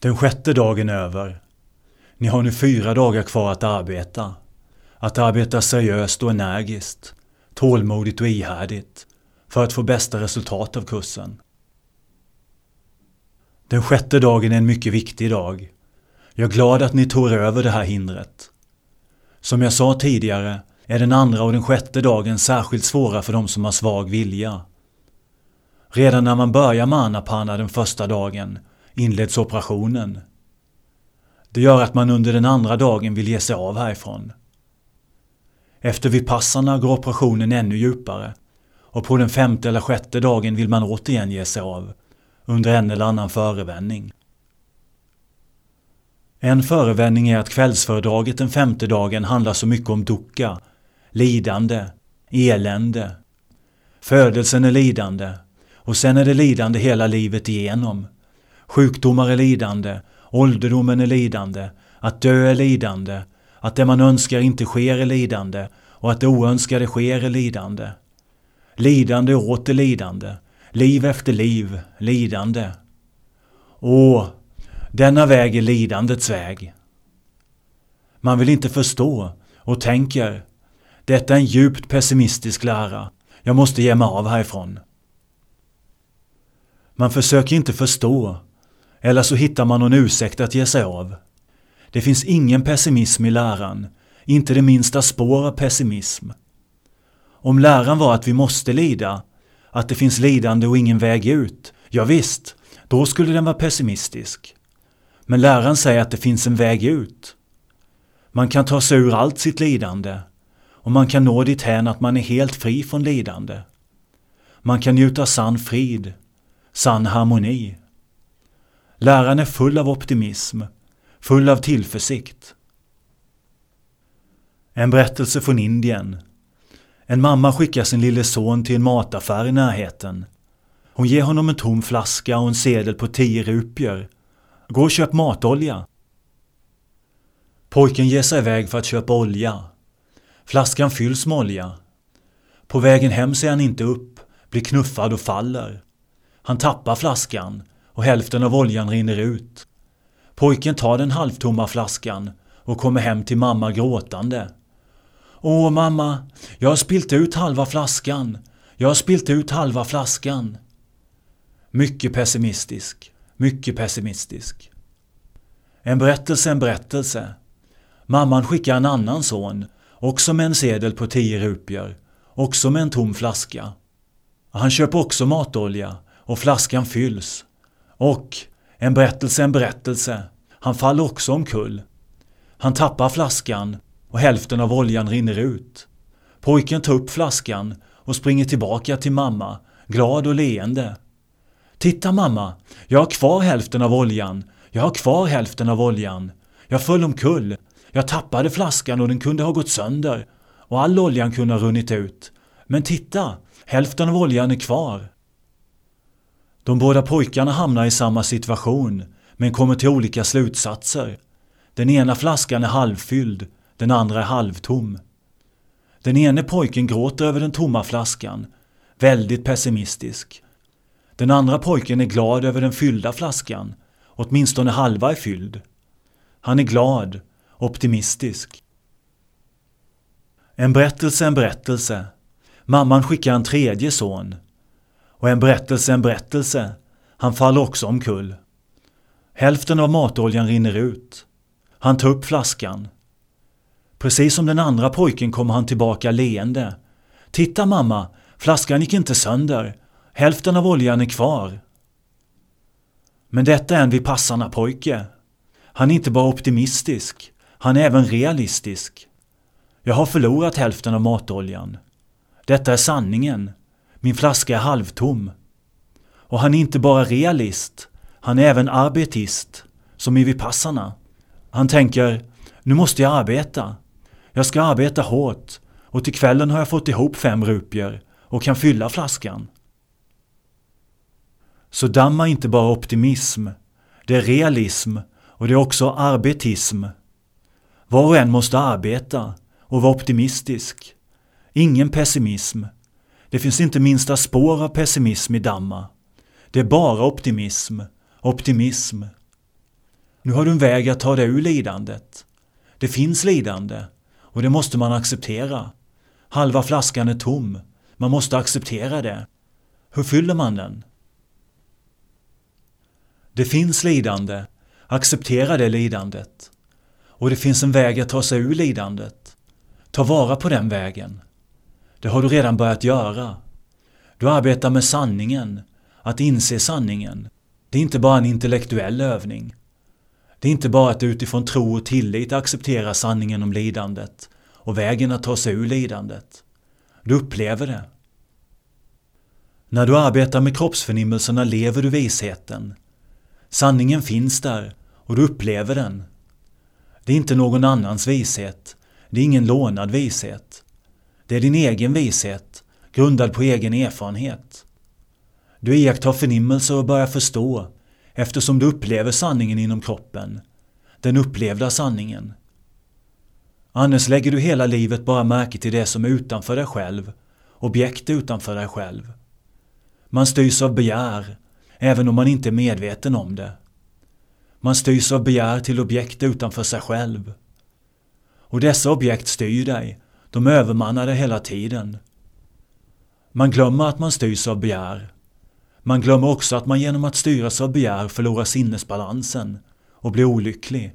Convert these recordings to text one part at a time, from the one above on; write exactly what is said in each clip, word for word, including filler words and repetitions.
Den sjätte dagen över. Ni har nu fyra dagar kvar att arbeta. Att arbeta seriöst och energiskt, tålmodigt och ihärdigt för att få bästa resultat av kursen. Den sjätte dagen är en mycket viktig dag. Jag är glad att ni tog över det här hindret. Som jag sa tidigare är den andra och den sjätte dagen särskilt svåra för de som har svag vilja. Redan när man börjar med Anapana den första dagen inleds operationen. Det gör att man under den andra dagen vill ge sig av härifrån. Efter vipassana går operationen ännu djupare och på den femte eller sjätte dagen vill man återigen ge sig av under en eller annan förevändning. En förevändning är att kvällsföredraget den femte dagen handlar så mycket om dukkha, lidande, elände. Födelsen är lidande och sen är det lidande hela livet igenom. Sjukdomar är lidande, ålderdomen är lidande, att dö är lidande, att det man önskar inte sker är lidande och att det oönskade sker är lidande. Lidande och åter lidande, liv efter liv, lidande. Åh, denna väg är lidandets väg. Man vill inte förstå och tänker, detta är en djupt pessimistisk lära, jag måste ge mig av härifrån. Man försöker inte förstå, eller så hittar man någon ursäkt att ge sig av. Det finns ingen pessimism i läran, inte det minsta spår av pessimism. Om läran var att vi måste lida, att det finns lidande och ingen väg ut, ja visst, då skulle den vara pessimistisk. Men läran säger att det finns en väg ut. Man kan ta sig ur allt sitt lidande och man kan nå dithän att man är helt fri från lidande. Man kan njuta sann frid, sann harmoni. Läran är full av optimism, full av tillförsikt. En berättelse från Indien. En mamma skickar sin lille son till en mataffär i närheten. Hon ger honom en tom flaska och en sedel på tio rupier. Gå och köp matolja. Pojken ger sig iväg för att köpa olja. Flaskan fylls med olja. På vägen hem ser han inte upp, blir knuffad och faller. Han tappar flaskan och hälften av oljan rinner ut. Pojken tar den halvtomma flaskan och kommer hem till mamma gråtande. Åh mamma, jag har spilt ut halva flaskan. Jag har spilt ut halva flaskan. Mycket pessimistisk, mycket pessimistisk. En berättelse, en berättelse. Mamman skickar en annan son, också med en sedel på tio rupier, också med en tom flaska. Han köper också matolja och flaskan fylls. Och en berättelse, en berättelse. Han faller också omkull. Han tappar flaskan och hälften av oljan rinner ut. Pojken tar upp flaskan och springer tillbaka till mamma, glad och leende. Titta mamma, jag har kvar hälften av oljan. Jag har kvar hälften av oljan. Jag föll omkull. Jag tappade flaskan och den kunde ha gått sönder. Och all oljan kunde ha runnit ut. Men titta, hälften av oljan är kvar. De båda pojkarna hamnar i samma situation, men kommer till olika slutsatser. Den ena flaskan är halvfylld, den andra är halvtom. Den ene pojken gråter över den tomma flaskan, väldigt pessimistisk. Den andra pojken är glad över den fyllda flaskan, åtminstone halva är fylld. Han är glad, optimistisk. En berättelse, en berättelse. Mamman skickar en tredje son. Och en berättelse, en berättelse. Han faller också omkull. Hälften av matoljan rinner ut. Han tar upp flaskan. Precis som den andra pojken kommer han tillbaka leende. Titta mamma, flaskan gick inte sönder. Hälften av oljan är kvar. Men detta är en vipassana pojke. Han är inte bara optimistisk, han är även realistisk. Jag har förlorat hälften av matoljan. Detta är sanningen. Min flaska är halvtom. Och han är inte bara realist, han är även arbetist, som i vipassana. Han tänker, nu måste jag arbeta. Jag ska arbeta hårt och till kvällen har jag fått ihop fem rupier och kan fylla flaskan. Så Dhamma är inte bara optimism, det är realism och det är också arbetism. Var och en måste arbeta och vara optimistisk. Ingen pessimism. Det finns inte minsta spår av pessimism i Dhamma. Det är bara optimism, optimism. Nu har du en väg att ta dig ur lidandet. Det finns lidande och det måste man acceptera. Halva flaskan är tom. Man måste acceptera det. Hur fyller man den? Det finns lidande. Acceptera det lidandet. Och det finns en väg att ta sig ur lidandet. Ta vara på den vägen. Det har du redan börjat göra. Du arbetar med sanningen. Att inse sanningen. Det är inte bara en intellektuell övning. Det är inte bara att utifrån tro och tillit acceptera sanningen om lidandet och vägen att ta sig ur lidandet. Du upplever det. När du arbetar med kroppsförnimmelserna lever du visheten. Sanningen finns där och du upplever den. Det är inte någon annans vishet. Det är ingen lånad vishet. Det är din egen vishet, grundad på egen erfarenhet. Du iakttar förnimmelser och börjar förstå, eftersom du upplever sanningen inom kroppen. Den upplevda sanningen. Annars lägger du hela livet bara märke till det som är utanför dig själv, objekt utanför dig själv. Man styrs av begär, även om man inte är medveten om det. Man styrs av begär till objekt utanför sig själv. Och dessa objekt styr dig, de övermannar dig hela tiden. Man glömmer att man styrs av begär. Man glömmer också att man genom att styras av begär förlorar sinnesbalansen och blir olycklig.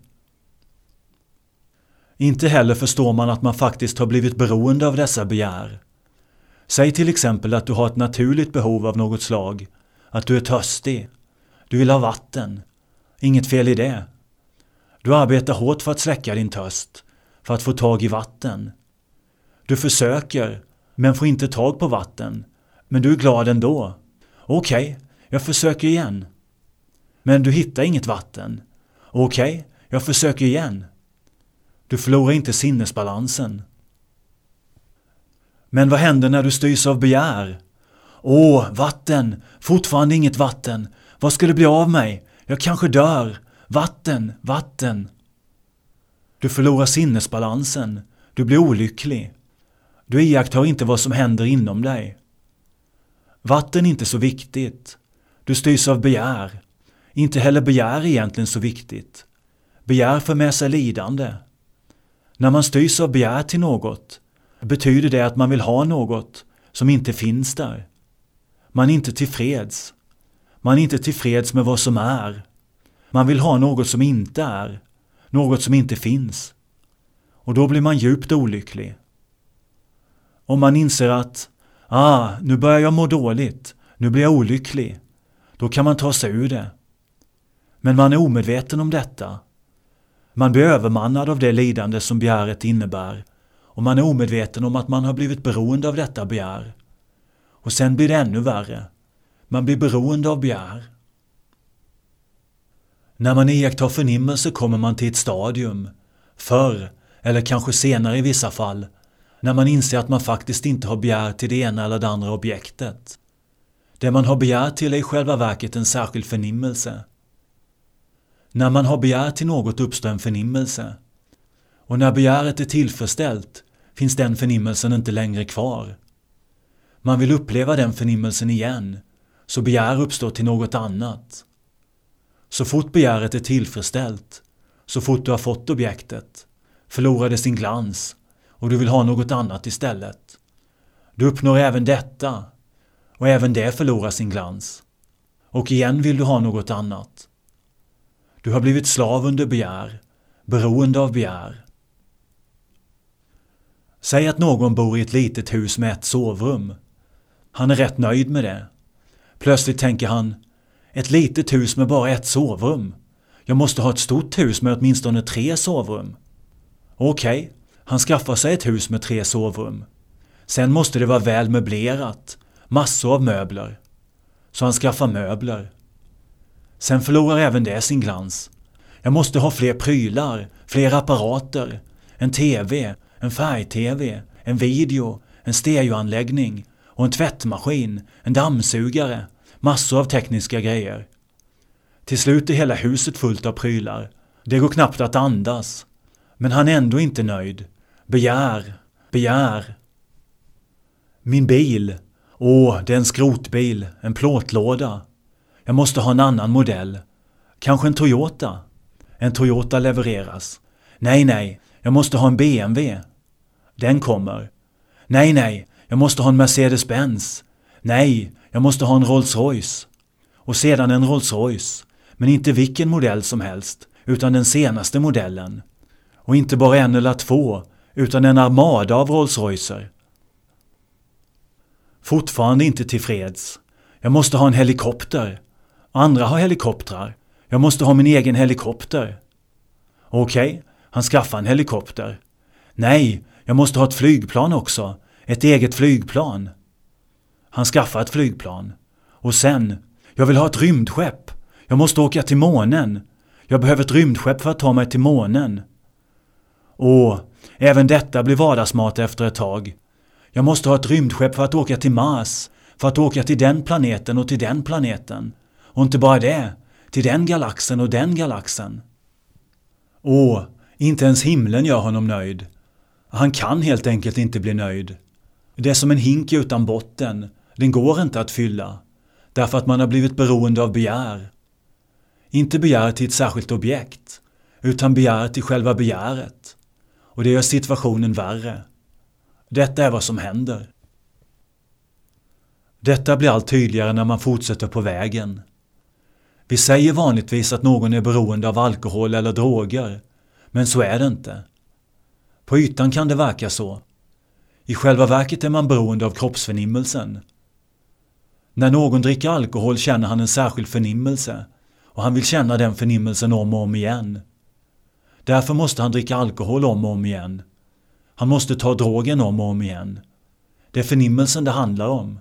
Inte heller förstår man att man faktiskt har blivit beroende av dessa begär. Säg till exempel att du har ett naturligt behov av något slag, att du är törstig, du vill ha vatten. Inget fel i det. Du arbetar hårt för att släcka din törst, för att få tag i vatten. Du försöker, men får inte tag på vatten, men du är glad ändå. Okej, okay, jag försöker igen. Men du hittar inget vatten. Okej, okay, jag försöker igen. Du förlorar inte sinnesbalansen. Men vad händer när du styrs av begär? Åh, vatten! Fortfarande inget vatten. Vad ska det bli av mig? Jag kanske dör. Vatten, vatten. Du förlorar sinnesbalansen. Du blir olycklig. Du iakttar inte vad som händer inom dig. Vatten är inte så viktigt. Du styrs av begär. Inte heller begär är egentligen så viktigt. Begär för med sig lidande. När man styrs av begär till något betyder det att man vill ha något som inte finns där. Man är inte tillfreds. Man är inte tillfreds med vad som är. Man vill ha något som inte är. Något som inte finns. Och då blir man djupt olycklig. Om man inser att ah, nu börjar jag må dåligt. Nu blir jag olycklig. Då kan man ta sig ur det. Men man är omedveten om detta. Man blir övermannad av det lidande som begäret innebär. Och man är omedveten om att man har blivit beroende av detta begär. Och sen blir det ännu värre. Man blir beroende av begär. När man iakttar förnimmelse kommer man till ett stadium. Förr, eller kanske senare i vissa fall. När man inser att man faktiskt inte har begär till det ena eller det andra objektet. Det man har begär till är i själva verket en särskild förnimmelse. När man har begär till något uppstår en förnimmelse. Och när begäret är tillfredsställt finns den förnimmelsen inte längre kvar. Man vill uppleva den förnimmelsen igen, så begär uppstår till något annat. Så fort begäret är tillfredsställt, så fort du har fått objektet, förlorar det sin glans och du vill ha något annat istället. Du uppnår även detta och även det förlorar sin glans. Och igen vill du ha något annat. Du har blivit slav under begär, beroende av begär. Säg att någon bor i ett litet hus med ett sovrum. Han är rätt nöjd med det. Plötsligt tänker han, ett litet hus med bara ett sovrum. Jag måste ha ett stort hus med åtminstone tre sovrum. Okej, okay, han skaffar sig ett hus med tre sovrum. Sen måste det vara väl möblerat, massor av möbler. Så han skaffar möbler. Sen förlorar även det sin glans. Jag måste ha fler prylar, fler apparater, en tv, en färg-tv, en video, en stereoanläggning och en tvättmaskin, en dammsugare, massor av tekniska grejer. Till slut är hela huset fullt av prylar. Det går knappt att andas. Men han är ändå inte nöjd. Begär, begär. Min bil. Åh, det är en skrotbil, en plåtlåda. Jag måste ha en annan modell. Kanske en Toyota. En Toyota levereras. Nej, nej, jag måste ha en B M W. Den kommer. Nej, nej, jag måste ha en Mercedes-Benz. Nej, jag måste ha en Rolls-Royce. Och sedan en Rolls-Royce. Men inte vilken modell som helst, utan den senaste modellen. Och inte bara en eller två, utan en armada av Rolls-Roycer. Fortfarande inte tillfreds. Jag måste ha en helikopter. Andra har helikoptrar. Jag måste ha min egen helikopter. Okej, okay, han skaffar en helikopter. Nej, jag måste ha ett flygplan också. Ett eget flygplan. Han skaffar ett flygplan. Och sen, jag vill ha ett rymdskepp. Jag måste åka till månen. Jag behöver ett rymdskepp för att ta mig till månen. Åh, även detta blir vardagsmat efter ett tag. Jag måste ha ett rymdskepp för att åka till Mars. För att åka till den planeten och till den planeten. Och inte bara det, till den galaxen och den galaxen. Åh, inte ens himlen gör honom nöjd. Han kan helt enkelt inte bli nöjd. Det är som en hink utan botten. Den går inte att fylla. Därför att man har blivit beroende av begär. Inte begär till ett särskilt objekt, utan begär till själva begäret. Och det gör situationen värre. Detta är vad som händer. Detta blir allt tydligare när man fortsätter på vägen. Vi säger vanligtvis att någon är beroende av alkohol eller droger, men så är det inte. På ytan kan det verka så. I själva verket är man beroende av kroppsförnimmelsen. När någon dricker alkohol känner han en särskild förnimmelse, och han vill känna den förnimmelsen om och om igen. Därför måste han dricka alkohol om och om igen. Han måste ta drogen om och om igen. Det är förnimmelsen det handlar om.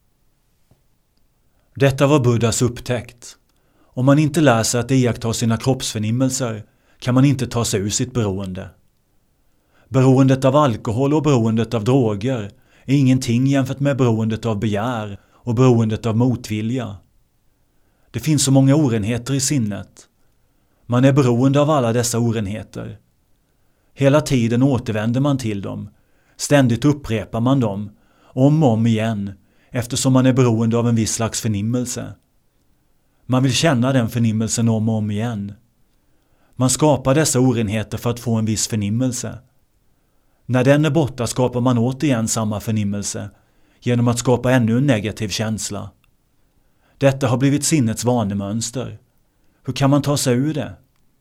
Detta var Buddhas upptäckt. Om man inte lär sig att iaktta sina kroppsförnimmelser kan man inte ta sig ur sitt beroende. Beroendet av alkohol och beroendet av droger är ingenting jämfört med beroendet av begär och beroendet av motvilja. Det finns så många orenheter i sinnet. Man är beroende av alla dessa orenheter. Hela tiden återvänder man till dem. Ständigt upprepar man dem, om och om igen, eftersom man är beroende av en viss slags förnimmelse. Man vill känna den förnimmelsen om och om igen. Man skapar dessa orenheter för att få en viss förnimmelse. När den är borta skapar man återigen samma förnimmelse genom att skapa ännu en negativ känsla. Detta har blivit sinnets vanemönster. Hur kan man ta sig ur det?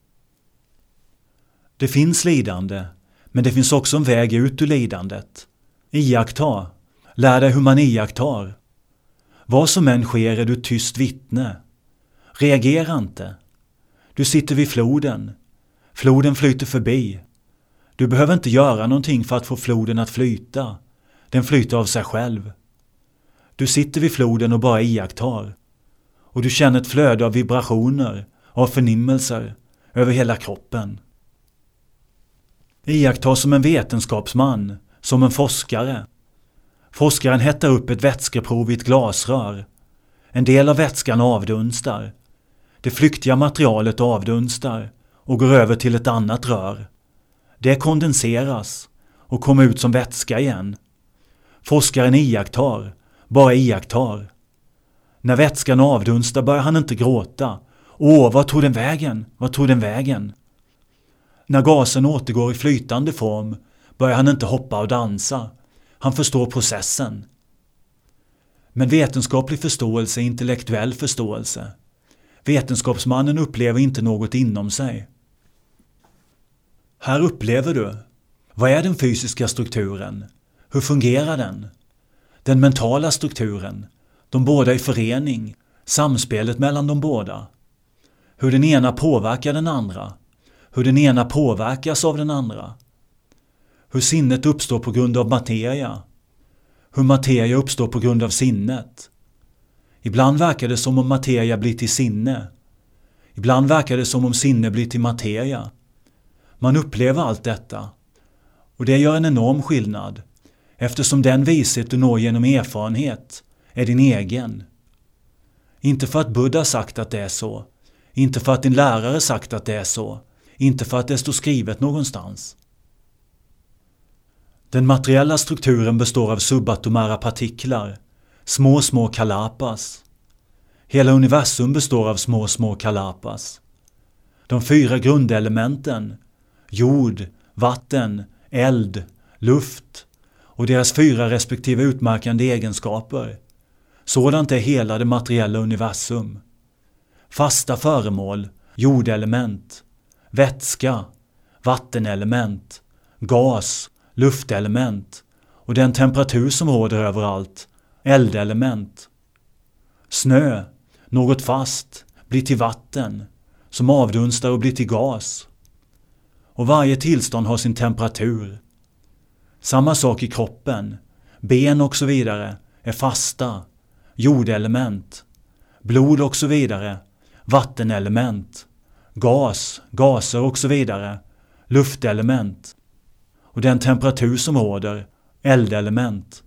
Det finns lidande, men det finns också en väg ut ur lidandet. Iaktta. Lär dig hur man iakttar. Vad som än sker är du tyst vittne. Reagera inte. Du sitter vid floden. Floden flyter förbi. Du behöver inte göra någonting för att få floden att flyta. Den flyter av sig själv. Du sitter vid floden och bara iakttar. Och du känner ett flöde av vibrationer, av förnimmelser, över hela kroppen. Iaktta som en vetenskapsman, som en forskare. Forskaren hettar upp ett vätskeprov i ett glasrör. En del av vätskan avdunstar. Det flyktiga materialet avdunstar och går över till ett annat rör. Det kondenseras och kommer ut som vätska igen. Forskaren iakttar, bara iakttar. När vätskan avdunstar börjar han inte gråta. Åh, vad tog den vägen? Vad tog den vägen? När gasen återgår i flytande form börjar han inte hoppa och dansa. Han förstår processen. Men vetenskaplig förståelse är intellektuell förståelse. Vetenskapsmannen upplever inte något inom sig. Här upplever du. Vad är den fysiska strukturen? Hur fungerar den? Den mentala strukturen. De båda i förening. Samspelet mellan de båda. Hur den ena påverkar den andra. Hur den ena påverkas av den andra. Hur sinnet uppstår på grund av materia. Hur materia uppstår på grund av sinnet. Ibland verkar det som om materia blir till sinne. Ibland verkar det som om sinne blir till materia. Man upplever allt detta. Och det gör en enorm skillnad. Eftersom den vishet du når genom erfarenhet är din egen. Inte för att Buddha sagt att det är så. Inte för att din lärare sagt att det är så. Inte för att det står skrivet någonstans. Den materiella strukturen består av subatomära partiklar. Små, små kalapas. Hela universum består av små, små kalapas. De fyra grundelementen, jord, vatten, eld, luft och deras fyra respektive utmärkande egenskaper. Sådant är hela det materiella universum. Fasta föremål, jordelement, vätska, vattenelement, gas, luftelement och den temperatur som råder överallt, eldelement. Snö, något fast, blir till vatten, som avdunstar och blir till gas. Och varje tillstånd har sin temperatur. Samma sak i kroppen, ben och så vidare är fasta, jordelement, blod och så vidare, vattenelement, gas, gaser och så vidare, luftelement och den temperatur som råder, eldelement.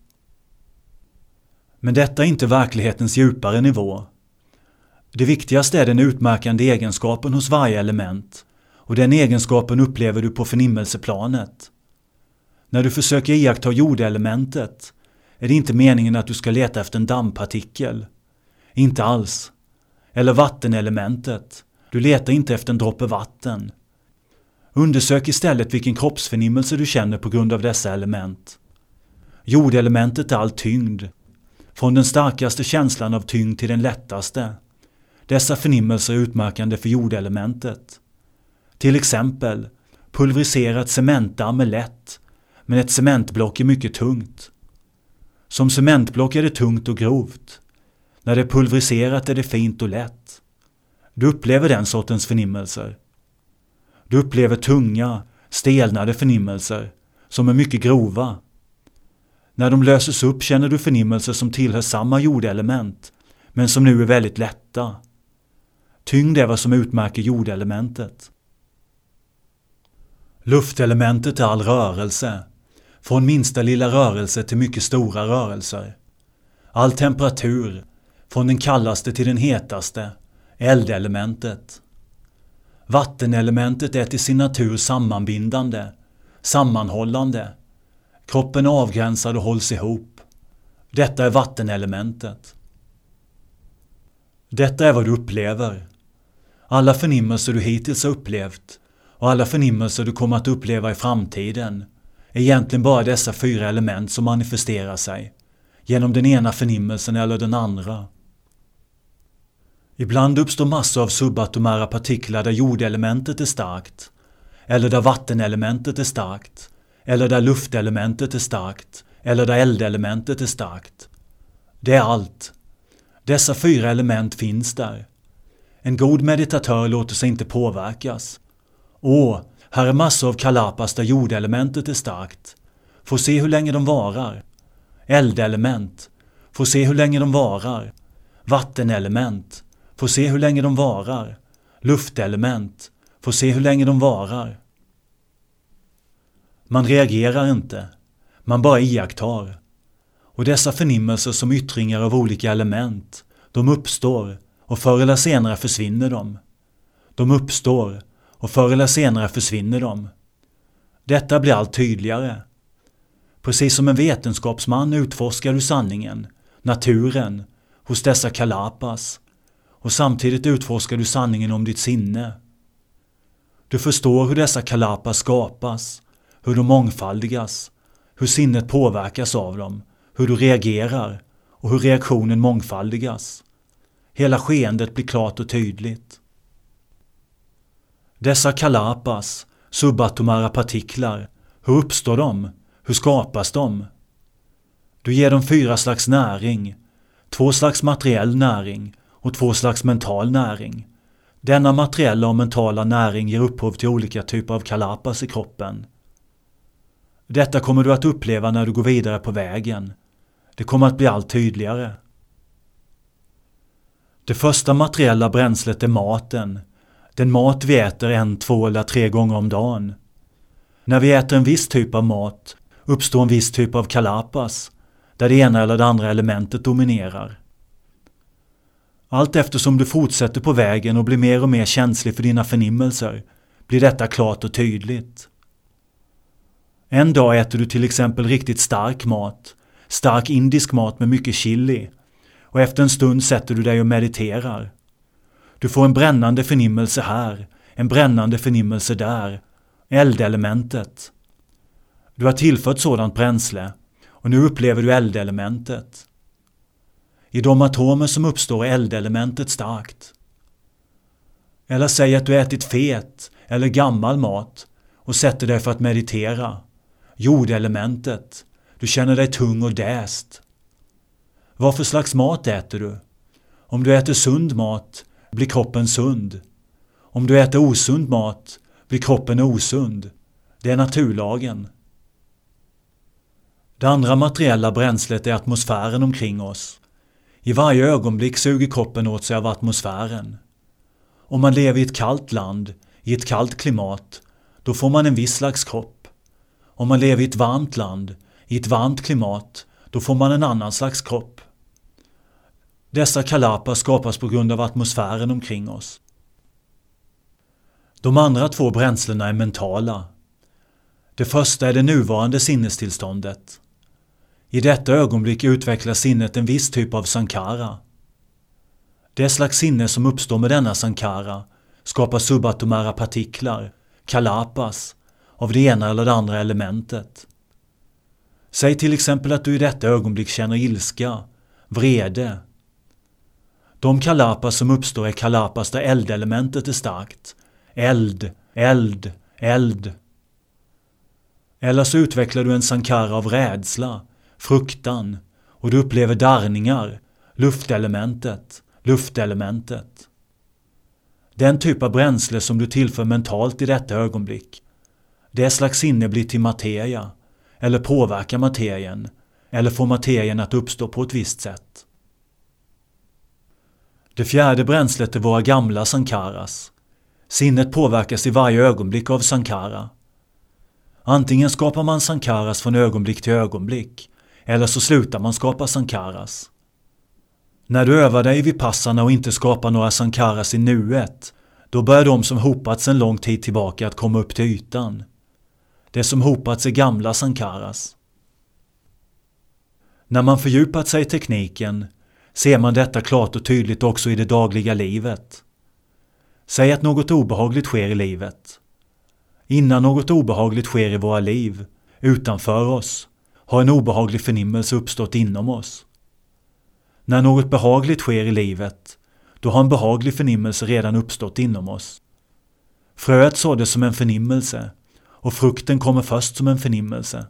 Men detta är inte verklighetens djupare nivå. Det viktigaste är den utmärkande egenskapen hos varje element och den egenskapen upplever du på förnimmelseplanet. När du försöker iaktta jordelementet är det inte meningen att du ska leta efter en dammpartikel. Inte alls. Eller vattenelementet. Du letar inte efter en droppe vatten. Undersök istället vilken kroppsförnimmelse du känner på grund av dessa element. Jordelementet är all tyngd. Från den starkaste känslan av tyngd till den lättaste. Dessa förnimmelser är utmärkande för jordelementet. Till exempel, pulveriserat cementdamm är lätt, men ett cementblock är mycket tungt. Som cementblock är det tungt och grovt. När det är pulveriserat är det fint och lätt. Du upplever den sortens förnimmelser. Du upplever tunga, stelnade förnimmelser som är mycket grova. När de löses upp känner du förnimmelser som tillhör samma jordelement, men som nu är väldigt lätta. Tyngd är vad som utmärker jordelementet. Luftelementet är all rörelse, från minsta lilla rörelse till mycket stora rörelser. All temperatur, från den kallaste till den hetaste, eldelementet. Vattenelementet är till sin natur sammanbindande, sammanhållande. Kroppen är avgränsad och hålls ihop. Detta är vattenelementet. Detta är vad du upplever. Alla förnimmelser du hittills har upplevt och alla förnimmelser du kommer att uppleva i framtiden är egentligen bara dessa fyra element som manifesterar sig genom den ena förnimmelsen eller den andra. Ibland uppstår massor av subatomära partiklar där jordelementet är starkt, eller där vattenelementet är starkt, eller där luftelementet är starkt, eller där eldelementet är starkt. Det är allt. Dessa fyra element finns där. En god meditatör låter sig inte påverkas. Åh, här är massor av kalapas där jordelementet är starkt. Får se hur länge de varar. Eldelement. Får se hur länge de varar. Vattenelement. Får se hur länge de varar. Luftelement. Får se hur länge de varar. Man reagerar inte. Man bara iakttar. Och dessa förnimmelser som yttringar av olika element, de uppstår och förr eller senare försvinner de. De uppstår och förr eller senare försvinner de. Detta blir allt tydligare. Precis som en vetenskapsman utforskar du sanningen, naturen, hos dessa kalapas och samtidigt utforskar du sanningen om ditt sinne. Du förstår hur dessa kalapas skapas, hur de mångfaldigas, hur sinnet påverkas av dem, hur du reagerar och hur reaktionen mångfaldigas. Hela skeendet blir klart och tydligt. Dessa kalapas, subatomära partiklar, hur uppstår de? Hur skapas de? Du ger dem fyra slags näring, två slags materiell näring och två slags mental näring. Denna materiella och mentala näring ger upphov till olika typer av kalapas i kroppen. Detta kommer du att uppleva när du går vidare på vägen. Det kommer att bli allt tydligare. Det första materiella bränslet är maten. Den mat vi äter en, två eller tre gånger om dagen. När vi äter en viss typ av mat uppstår en viss typ av kalapas, där det ena eller det andra elementet dominerar. Allt eftersom du fortsätter på vägen och blir mer och mer känslig för dina förnimmelser blir detta klart och tydligt. En dag äter du till exempel riktigt stark mat, stark indisk mat med mycket chili, och efter en stund sätter du dig och mediterar. Du får en brännande förnimmelse här, en brännande förnimmelse där, eldelementet. Du har tillfört sådant bränsle och nu upplever du eldelementet. I de atomer som uppstår är eldelementet starkt. Eller säg att du ätit fet eller gammal mat och sätter dig för att meditera. Jordelementet. Du känner dig tung och däst. Vad för slags mat äter du? Om du äter sund mat blir kroppen sund. Om du äter osund mat blir kroppen osund. Det är naturlagen. Det andra materiella bränslet är atmosfären omkring oss. I varje ögonblick suger kroppen åt sig av atmosfären. Om man lever i ett kallt land, i ett kallt klimat, då får man en viss slags kropp. Om man lever i ett varmt land, i ett varmt klimat, då får man en annan slags kropp. Dessa kalapas skapas på grund av atmosfären omkring oss. De andra två bränslena är mentala. Det första är det nuvarande sinnestillståndet. I detta ögonblick utvecklar sinnet en viss typ av sankara. Det slags sinne som uppstår med denna sankara skapar subatomära partiklar, kalapas, av det ena eller det andra elementet. Säg till exempel att du i detta ögonblick känner ilska, vrede. De kalapas som uppstår är kalapas där eldelementet är starkt. Eld, eld, eld. Eller så utvecklar du en sankara av rädsla, fruktan och du upplever darrningar, luftelementet, luftelementet. Den typ av bränsle som du tillför mentalt i detta ögonblick, det slags sinne blir till materia, eller påverkar materien, eller får materien att uppstå på ett visst sätt. Det fjärde bränslet är våra gamla sankaras. Sinnet påverkas i varje ögonblick av sankara. Antingen skapar man sankaras från ögonblick till ögonblick, eller så slutar man skapa sankaras. När du övar dig i vipassana och inte skapar några sankaras i nuet, då börjar de som hopats en lång tid tillbaka att komma upp till ytan. Det som hopats är gamla sankaras. När man fördjupat sig i tekniken ser man detta klart och tydligt också i det dagliga livet. Säg att något obehagligt sker i livet. Innan något obehagligt sker i våra liv, utanför oss, har en obehaglig förnimmelse uppstått inom oss. När något behagligt sker i livet, då har en behaglig förnimmelse redan uppstått inom oss. Fröet såddes som en förnimmelse, och frukten kommer först som en förnimmelse.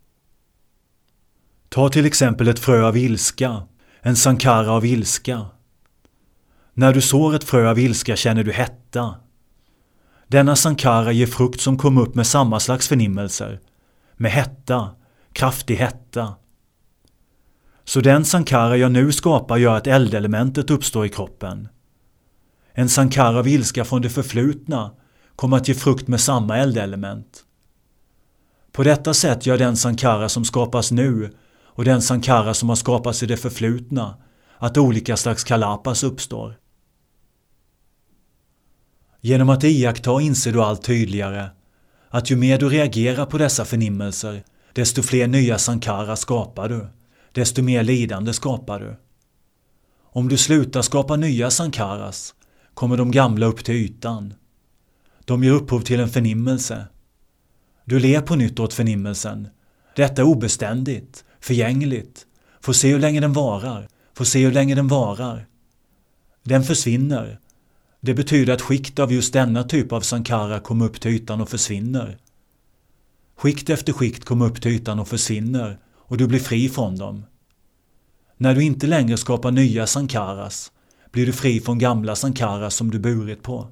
Ta till exempel ett frö av ilska, en sankara av ilska. När du sår ett frö av ilska känner du hetta. Denna sankara ger frukt som kommer upp med samma slags förnimmelser, med hetta, kraftig hetta. Så den sankara jag nu skapar gör att eldelementet uppstår i kroppen. En sankara av ilska från det förflutna kommer att ge frukt med samma eldelement. På detta sätt gör den sankara som skapas nu och den sankara som har skapats i det förflutna att olika slags kalapas uppstår. Genom att iaktta inser du allt tydligare att ju mer du reagerar på dessa förnimmelser, desto fler nya sankara skapar du, desto mer lidande skapar du. Om du slutar skapa nya sankaras kommer de gamla upp till ytan. De ger upphov till en förnimmelse. Du ler på nytt åt förnimmelsen. Detta är obeständigt, förgängligt. Får se hur länge den varar, får se hur länge den varar. Den försvinner. Det betyder att skikt av just denna typ av sankara kommer upp till ytan och försvinner. Skikt efter skikt kommer upp till ytan och försvinner och du blir fri från dem. När du inte längre skapar nya sankaras blir du fri från gamla sankaras som du burit på.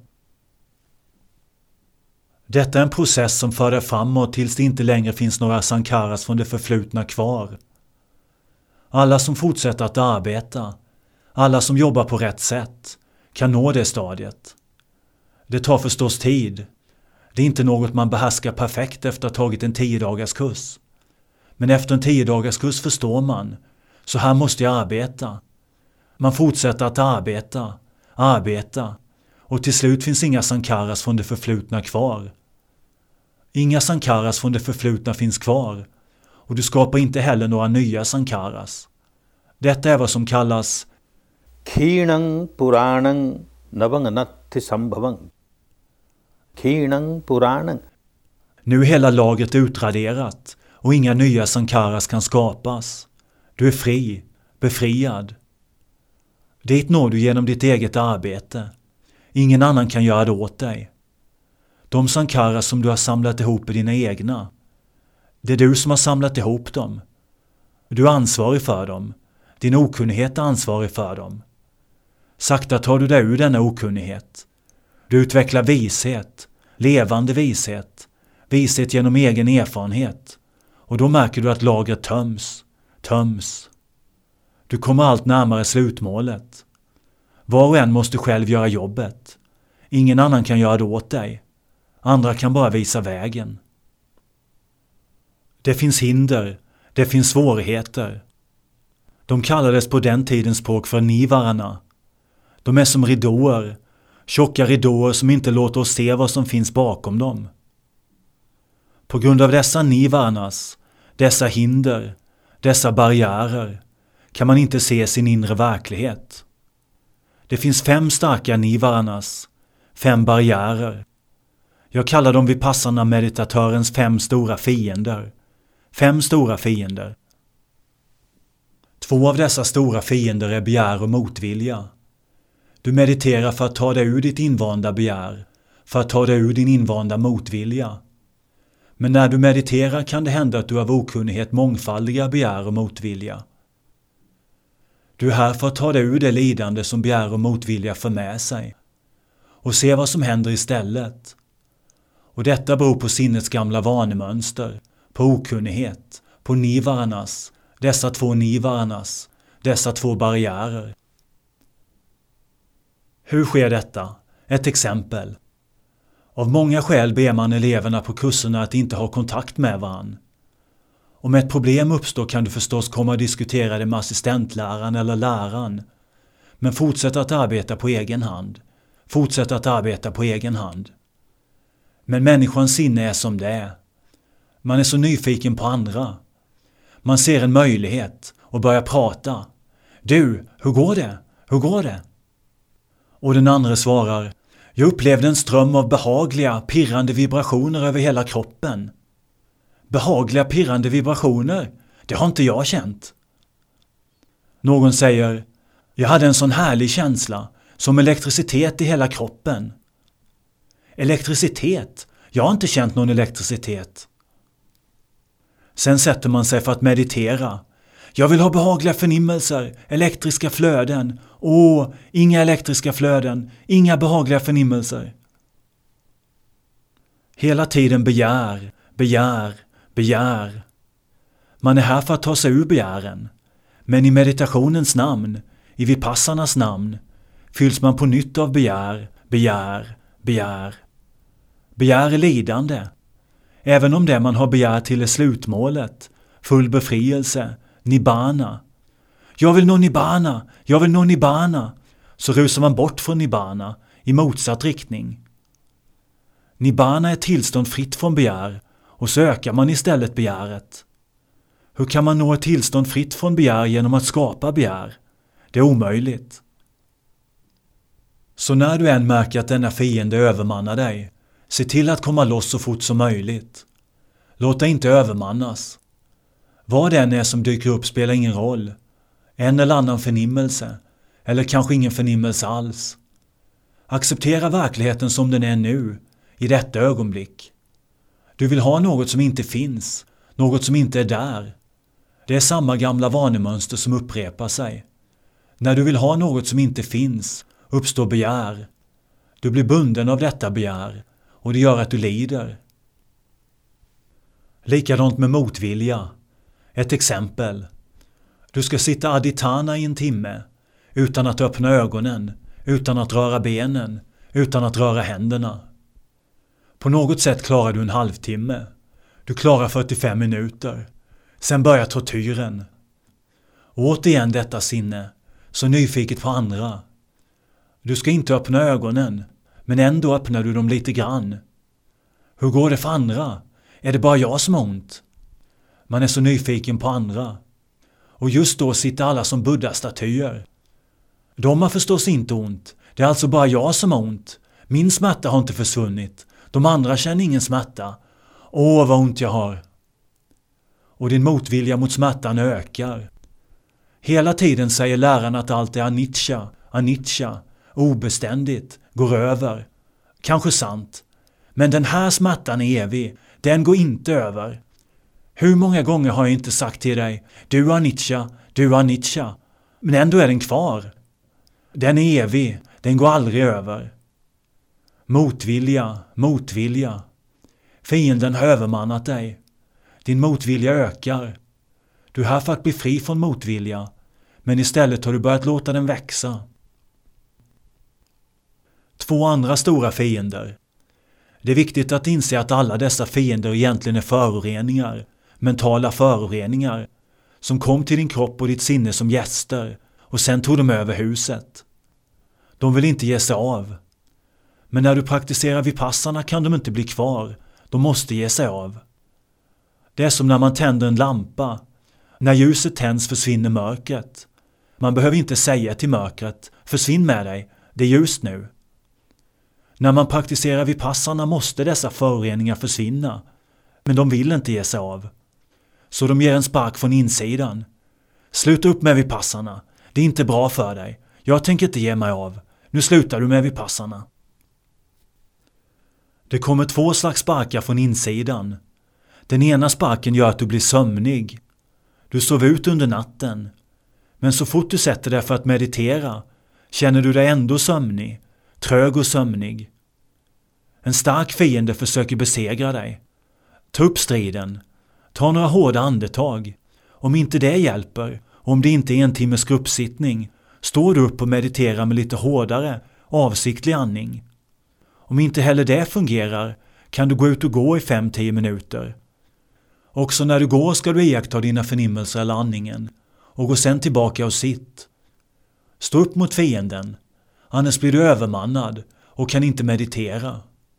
Detta är en process som för dig framåt tills det inte längre finns några sankaras från det förflutna kvar. Alla som fortsätter att arbeta, alla som jobbar på rätt sätt, kan nå det stadiet. Det tar förstås tid. Det är inte något man behärskar perfekt efter att ha tagit en tio dagars kurs. Men efter en tio dagars kurs förstår man, så här måste jag arbeta. Man fortsätter att arbeta, arbeta, och till slut finns inga sankaras från det förflutna kvar. Inga sankaras från det förflutna finns kvar, och du skapar inte heller några nya sankaras. Detta är vad som kallas Khinang Puranang Navanganatti Sambhavang. Khinang Puranang. Nu är hela lagret utraderat och inga nya sankaras kan skapas. Du är fri, befriad. Dit når du genom ditt eget arbete. Ingen annan kan göra det åt dig. De sankaras som du har samlat ihop är dina egna. Det är du som har samlat ihop dem. Du är ansvarig för dem. Din okunnighet är ansvarig för dem. Sakta tar du dig ur denna okunnighet. Du utvecklar vishet, levande vishet, vishet genom egen erfarenhet. Och då märker du att lagret töms, töms. Du kommer allt närmare slutmålet. Var och en måste själv göra jobbet. Ingen annan kan göra det åt dig. Andra kan bara visa vägen. Det finns hinder, det finns svårigheter. De kallades på den tidens språk för nivarana. De är som ridåer, tjocka ridåer som inte låter oss se vad som finns bakom dem. På grund av dessa nivaranas, dessa hinder, dessa barriärer kan man inte se sin inre verklighet. Det finns fem starka nivaranas, fem barriärer. Jag kallar dem vipassana meditatörens fem stora fiender. Fem stora fiender. Två av dessa stora fiender är begär och motvilja. Du mediterar för att ta dig ur ditt invanda begär, för att ta dig ur din invanda motvilja. Men när du mediterar kan det hända att du av okunnighet mångfaldiga begär och motvilja. Du är här för att ta dig ur det lidande som begär och motvilja för med sig och se vad som händer istället. Och detta beror på sinnets gamla vanemönster, på okunnighet, på nivaranas, dessa två nivaranas, dessa två barriärer. Hur sker detta? Ett exempel. Av många skäl ber man eleverna på kurserna att inte ha kontakt med varann. Om ett problem uppstår kan du förstås komma och diskutera det med assistentläraren eller läraren. Men fortsätt att arbeta på egen hand. Fortsätt att arbeta på egen hand. Men människans sinne är som det är. Man är så nyfiken på andra. Man ser en möjlighet och börjar prata. Du, hur går det? Hur går det? Och den andra svarar, jag upplevde en ström av behagliga, pirrande vibrationer över hela kroppen. Behagliga, pirrande vibrationer, det har inte jag känt. Någon säger, jag hade en sån härlig känsla, som elektricitet i hela kroppen. Elektricitet? Jag har inte känt någon elektricitet. Sen sätter man sig för att meditera. Jag vill ha behagliga förnimmelser, elektriska flöden. Åh, inga elektriska flöden, inga behagliga förnimmelser. Hela tiden begär, begär, begär. Man är här för att ta sig ur begären. Men i meditationens namn, i vipassanas namn, fylls man på nytt av begär, begär, begär. Begär är lidande. Även om det man har begär till är slutmålet, full befrielse, nibbana. Jag vill nå nibbana, jag vill nå nibbana. Så rusar man bort från nibbana i motsatt riktning. Nibbana är tillstånd fritt från begär och så ökar man istället begäret. Hur kan man nå ett tillstånd fritt från begär genom att skapa begär? Det är omöjligt. Så när du än märker att denna fiende övermannar dig, se till att komma loss så fort som möjligt. Låt dig inte övermannas. Vad det än är som dyker upp spelar ingen roll. En eller annan förnimmelse, eller kanske ingen förnimmelse alls. Acceptera verkligheten som den är nu, i detta ögonblick. Du vill ha något som inte finns, något som inte är där. Det är samma gamla vanemönster som upprepar sig. När du vill ha något som inte finns, uppstår begär. Du blir bunden av detta begär, och det gör att du lider. Likadant med motvilja. Ett exempel. Du ska sitta aditana i en timme, utan att öppna ögonen, utan att röra benen, utan att röra händerna. På något sätt klarar du en halvtimme. Du klarar fyrtiofem minuter. Sen börjar tortyren. Och återigen detta sinne, så nyfiket på andra. Du ska inte öppna ögonen, men ändå öppnar du dem lite grann. Hur går det för andra? Är det bara jag som har ont? Man är så nyfiken på andra. Och just då sitter alla som buddha-statyer. De har förstås inte ont. Det är alltså bara jag som har ont. Min smärta har inte försvunnit. De andra känner ingen smärta. Åh, vad ont jag har. Och din motvilja mot smärtan ökar. Hela tiden säger läraren att allt är anicca, anicca, obeständigt, går över. Kanske sant. Men den här smärtan är evig. Den går inte över. Hur många gånger har jag inte sagt till dig, du är anicca, du är anicca. Men ändå är den kvar. Den är evig, den går aldrig över. Motvilja, motvilja. Fienden har övermannat dig. Din motvilja ökar. Du är här för att bli fri från motvilja, men istället har du börjat låta den växa. Två andra stora fiender. Det är viktigt att inse att alla dessa fiender egentligen är föroreningar, mentala föroreningar, som kom till din kropp och ditt sinne som gäster och sen tog de över huset. De vill inte ge sig av. Men när du praktiserar vipassana kan de inte bli kvar, de måste ge sig av. Det är som när man tänder en lampa. När ljuset tänds försvinner mörkret. Man behöver inte säga till mörkret, försvinn med dig, det är ljust nu. När man praktiserar vipassana måste dessa föroreningar försvinna, men de vill inte ge sig av. Så de ger en spark från insidan. Sluta upp med vipassana, det är inte bra för dig. Jag tänker inte ge mig av, nu slutar du med vipassana. Det kommer två slags sparkar från insidan. Den ena sparken gör att du blir sömnig. Du sover ut under natten. Men så fort du sätter dig för att meditera känner du dig ändå sömnig, trög och sömnig. En stark fiende försöker besegra dig. Ta upp striden. Ta några hårda andetag. Om inte det hjälper, om det inte är en timmes gruppsittning, står du upp och mediterar med lite hårdare, avsiktlig andning. Om inte heller det fungerar kan du gå ut och gå i fem till tio minuter. Också när du går ska du iaktta dina förnimmelser eller andningen och gå sen tillbaka och sitt. Stå upp mot fienden, annars blir du övermannad och kan inte meditera.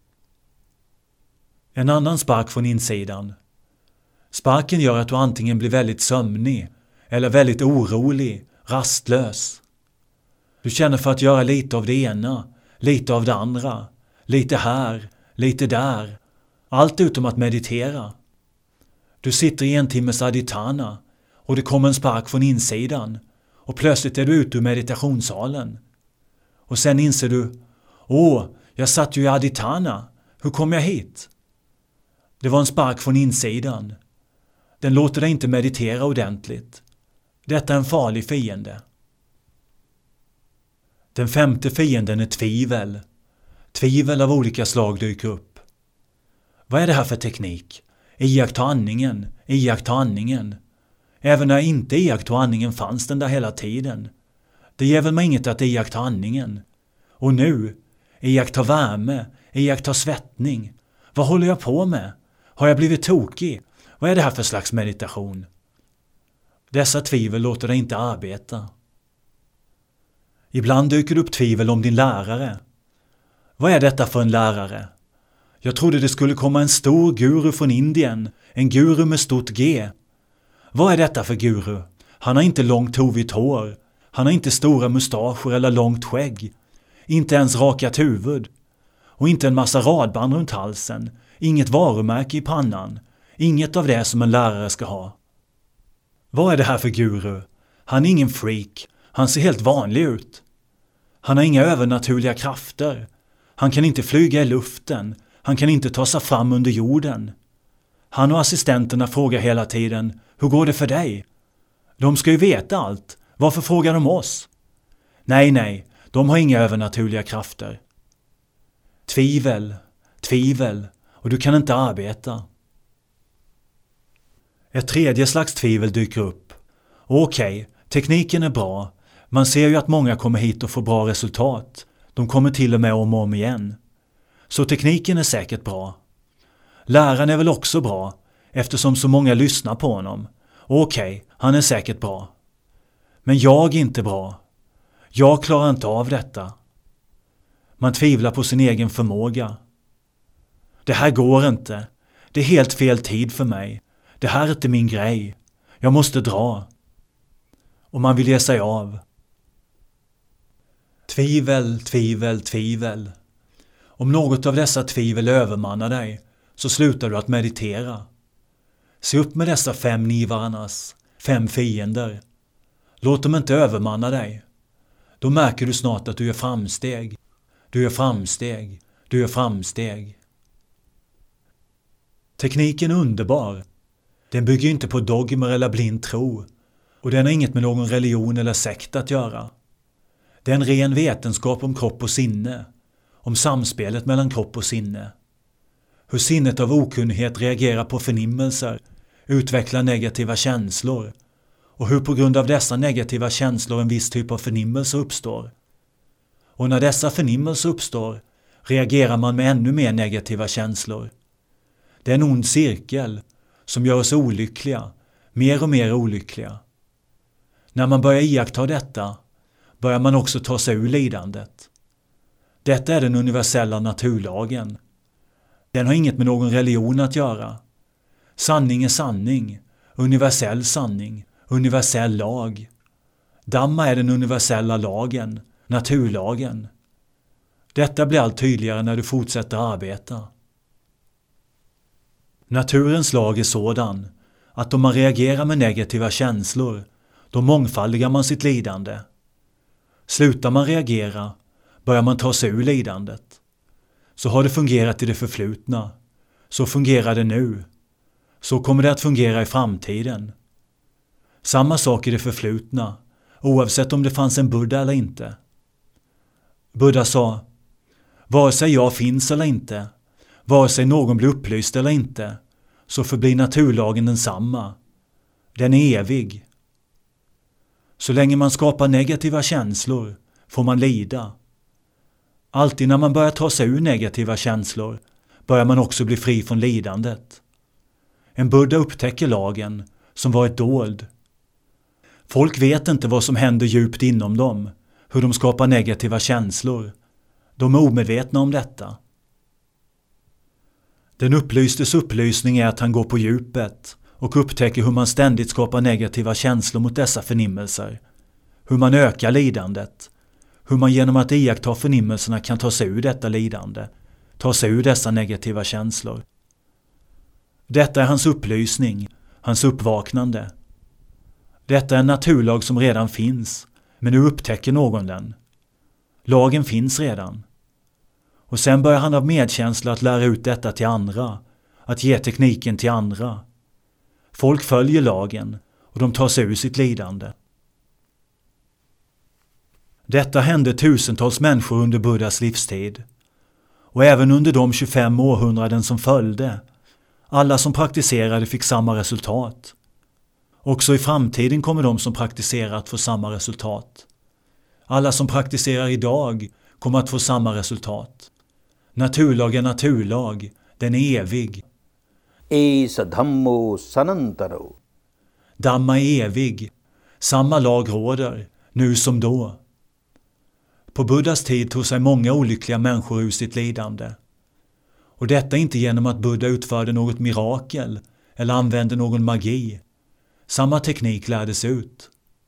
En annan spark från insidan. Sparken gör att du antingen blir väldigt sömnig eller väldigt orolig, rastlös. Du känner för att göra lite av det ena, lite av det andra, lite här, lite där, allt utom att meditera. Du sitter i en timmes aditana och det kommer en spark från insidan och plötsligt är du ute ur meditationssalen. Och sen inser du, åh, jag satt ju i aditana, hur kom jag hit? Det var en spark från insidan. Den låter dig inte meditera ordentligt. Detta är en farlig fiende. Den femte fienden är tvivel. Tvivel av olika slag dyker upp. Vad är det här för teknik? Iaktta andningen, iaktta andningen. Även när jag inte iaktta andningen fanns den där hela tiden. Det ger väl mig inget att iaktta andningen. Och nu, iaktta värme, iaktta svettning. Vad håller jag på med? Har jag blivit tokig? Vad är det här för slags meditation? Dessa tvivel låter dig inte arbeta. Ibland dyker det upp tvivel om din lärare. Vad är detta för en lärare? Jag trodde det skulle komma en stor guru från Indien, en guru med stort G. Vad är detta för guru? Han har inte långt hovigt hår. Han har inte stora mustascher eller långt skägg. Inte ens rakat huvud. Och inte en massa radband runt halsen. Inget varumärke i pannan. Inget av det som en lärare ska ha. Vad är det här för guru? Han är ingen freak. Han ser helt vanlig ut. Han har inga övernaturliga krafter. Han kan inte flyga i luften. Han kan inte ta sig fram under jorden. Han och assistenterna frågar hela tiden, hur går det för dig? De ska ju veta allt. Varför frågar de oss? Nej, nej, de har inga övernaturliga krafter. Tvivel, tvivel, och du kan inte arbeta. Ett tredje slags tvivel dyker upp. Okej, okay, tekniken är bra. Man ser ju att många kommer hit och får bra resultat. De kommer till och med om och om igen. Så tekniken är säkert bra. Läraren är väl också bra, eftersom så många lyssnar på honom. Okej, okay, han är säkert bra. Men jag är inte bra. Jag klarar inte av detta. Man tvivlar på sin egen förmåga. Det här går inte. Det är helt fel tid för mig. Det här är inte min grej. Jag måste dra. Och man vill ge sig av. Tvivel, tvivel, tvivel. Om något av dessa tvivel övermannar dig, så slutar du att meditera. Se upp med dessa fem nivarnas, fem fiender. Låt dem inte övermanna dig. Då märker du snart att du gör framsteg. Du gör framsteg. Du gör framsteg. Tekniken är underbar. Den bygger inte på dogmer eller blind tro. Och den har inget med någon religion eller sekt att göra. Det är en ren vetenskap om kropp och sinne. Om samspelet mellan kropp och sinne. Hur sinnet av okunnighet reagerar på förnimmelser, utvecklar negativa känslor. Och hur på grund av dessa negativa känslor en viss typ av förnimmelse uppstår. Och när dessa förnimmelser uppstår, reagerar man med ännu mer negativa känslor. Det är en ond cirkel som gör oss olyckliga, mer och mer olyckliga. När man börjar iaktta detta, börjar man också ta sig ur lidandet. Detta är den universella naturlagen. Den har inget med någon religion att göra. Sanning är sanning, universell sanning, universell lag. Dhamma är den universella lagen, naturlagen. Detta blir allt tydligare när du fortsätter arbeta. Naturens lag är sådan att om man reagerar med negativa känslor, då mångfaldigar man sitt lidande. Slutar man reagera, börjar man ta sig ur lidandet. Så har det fungerat i det förflutna. Så fungerar det nu. Så kommer det att fungera i framtiden. Samma sak i det förflutna, oavsett om det fanns en Buddha eller inte. Buddha sa, vare sig jag finns eller inte, vare sig någon blir upplyst eller inte, så förblir naturlagen densamma. Den är evig. Så länge man skapar negativa känslor får man lida. Alltid när man börjar ta sig ur negativa känslor börjar man också bli fri från lidandet. En Buddha upptäcker lagen som varit dold. Folk vet inte vad som händer djupt inom dem, hur de skapar negativa känslor. De är omedvetna om detta. Den upplystes upplysning är att han går på djupet och upptäcker hur man ständigt skapar negativa känslor mot dessa förnimmelser. Hur man ökar lidandet. Hur man genom att iaktta förnimmelserna kan ta sig ur detta lidande. Ta sig ur dessa negativa känslor. Detta är hans upplysning, hans uppvaknande. Detta är en naturlag som redan finns, men nu upptäcker någon den. Lagen finns redan. Och sen börjar han av medkänsla att lära ut detta till andra, att ge tekniken till andra. Folk följer lagen och de tar sig ur sitt lidande. Detta hände tusentals människor under Buddhas livstid. Och även under de tjugofem århundraden som följde, alla som praktiserade fick samma resultat. Också i framtiden kommer de som praktiserar att få samma resultat. Alla som praktiserar idag kommer att få samma resultat. Naturlag är naturlag, den är evig. Esa dhammo sanantaro. Dhamma är evig, samma lag råder, nu som då. På Buddhas tid tog sig många olyckliga människor ur sitt lidande. Och detta inte genom att Buddha utförde något mirakel eller använde någon magi. Samma teknik lärdes ut.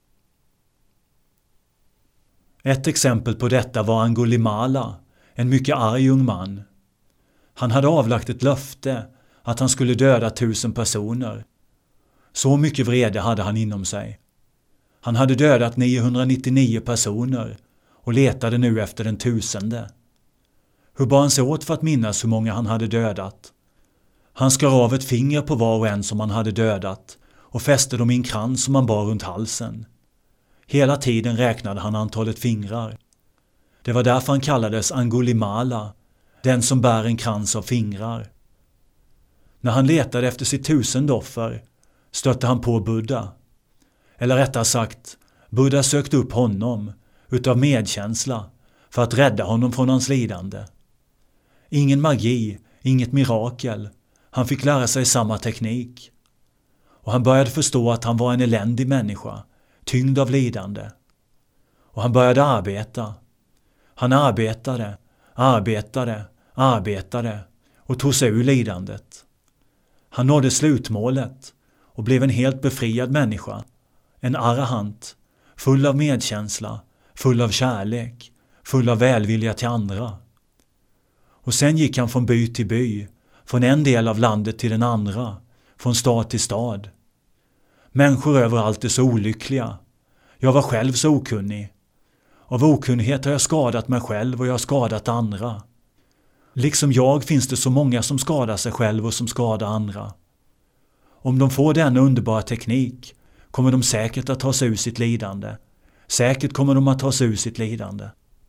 Ett exempel på detta var Angulimala, en mycket arg ung man. Han hade avlagt ett löfte att han skulle döda tusen personer. Så mycket vrede hade han inom sig. Han hade dödat niohundranittionio personer och letade nu efter den tusende. Hur bar han sig åt för att minnas hur många han hade dödat? Han skar av ett finger på var och en som han hade dödat och fäste dem i en krans som han bar runt halsen. Hela tiden räknade han antalet fingrar. Det var därför han kallades Angulimala, den som bär en krans av fingrar. När han letade efter sitt tusende offer stötte han på Buddha. Eller rättare sagt, Buddha sökte upp honom utav medkänsla för att rädda honom från hans lidande. Ingen magi, inget mirakel. Han fick lära sig samma teknik. Och han började förstå att han var en eländig människa, tyngd av lidande. Och han började arbeta. Han arbetade, arbetade, arbetade och tog sig ur lidandet. Han nådde slutmålet och blev en helt befriad människa. En arahant, full av medkänsla, full av kärlek, full av välvilja till andra. Och sen gick han från by till by, från en del av landet till den andra, från stad till stad. Människor överallt är så olyckliga. Jag var själv så okunnig. Av okunnighet har jag skadat mig själv och jag har skadat andra. Liksom jag finns det så många som skadar sig själv och som skadar andra. Om de får denna underbara teknik kommer de säkert att ta sig ur sitt lidande. Säkert kommer de att ta sig ur sitt lidande.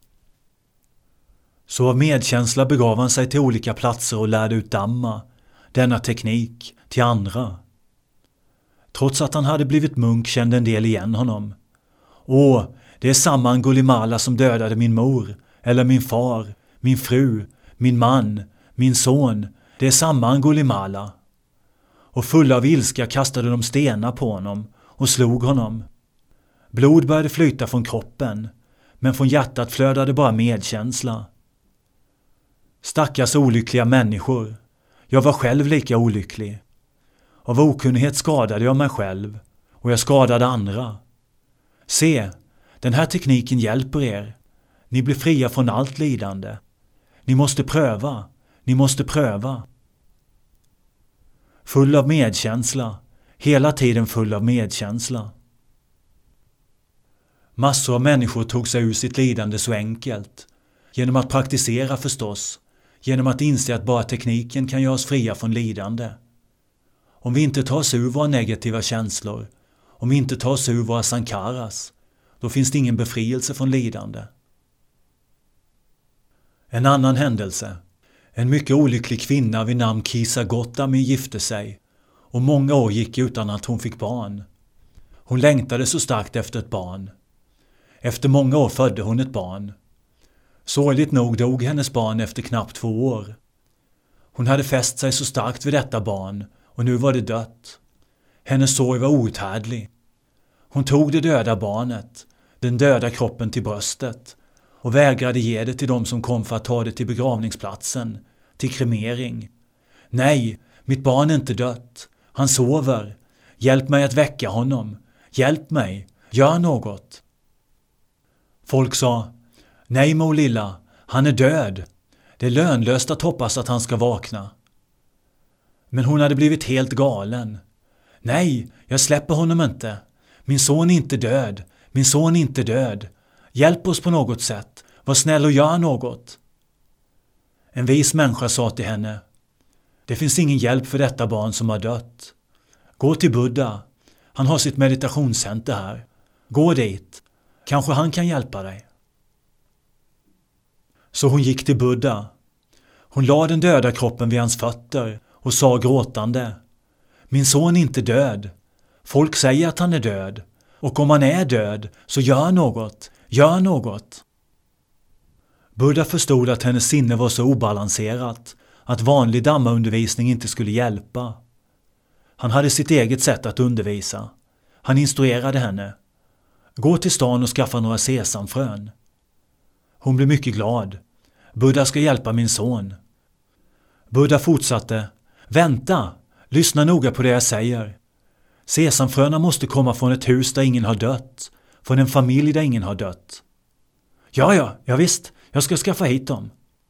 Så av medkänsla begav han sig till olika platser och lärde ut Dhamma, denna teknik, till andra. Trots att han hade blivit munk kände en del igen honom. Åh, det är samma Angulimala som dödade min mor, eller min far, min fru, min man, min son. Det är samma Angulimala. Och fulla av ilska kastade de stenar på honom och slog honom. Blod började flyta från kroppen, men från hjärtat flödade bara medkänsla. Stackars olyckliga människor. Jag var själv lika olycklig. Av okunnighet skadade jag mig själv och jag skadade andra. Se, den här tekniken hjälper er. Ni blir fria från allt lidande. Ni måste pröva. Ni måste pröva. Full av medkänsla. Hela tiden full av medkänsla. Massor av människor tog sig ur sitt lidande så enkelt. Genom att praktisera förstås. Genom att inse att bara tekniken kan göra oss fria från lidande. Om vi inte tar oss ur våra negativa känslor, om vi inte tar oss ur våra sankaras, då finns det ingen befrielse från lidande. En annan händelse. En mycket olycklig kvinna vid namn Kisa Gotami gifte sig och många år gick utan att hon fick barn. Hon längtade så starkt efter ett barn. Efter många år födde hon ett barn. Sorgligt nog dog hennes barn efter knappt två år. Hon hade fäst sig så starkt vid detta barn och nu var det dött. Hennes sorg var outhärdlig. Hon tog det döda barnet, den döda kroppen till bröstet och vägrade ge det till dem som kom för att ta det till begravningsplatsen, till kremering. Nej, mitt barn är inte dött. Han sover. Hjälp mig att väcka honom. Hjälp mig. Gör något. Folk sa, nej Mo lilla, han är död. Det är lönlöst att hoppas att han ska vakna. Men hon hade blivit helt galen. Nej, jag släpper honom inte. Min son är inte död. Min son är inte död. Hjälp oss på något sätt. Var snäll och gör något. En vis människa sa till henne, det finns ingen hjälp för detta barn som har dött. Gå till Buddha. Han har sitt meditationscenter här. Gå dit. Kanske han kan hjälpa dig. Så hon gick till Buddha. Hon la den döda kroppen vid hans fötter och sa gråtande, min son är inte död. Folk säger att han är död. Och om han är död så gör något. Gör något. Buddha förstod att hennes sinne var så obalanserat att vanlig dhammaundervisning inte skulle hjälpa. Han hade sitt eget sätt att undervisa. Han instruerade henne. Gå till stan och skaffa några sesamfrön. Hon blev mycket glad. Buddha ska hjälpa min son. Buddha fortsatte. Vänta, lyssna noga på det jag säger. Sesamfröna måste komma från ett hus där ingen har dött. Från en familj där ingen har dött. Ja, ja, ja visst. Jag ska skaffa hit dem.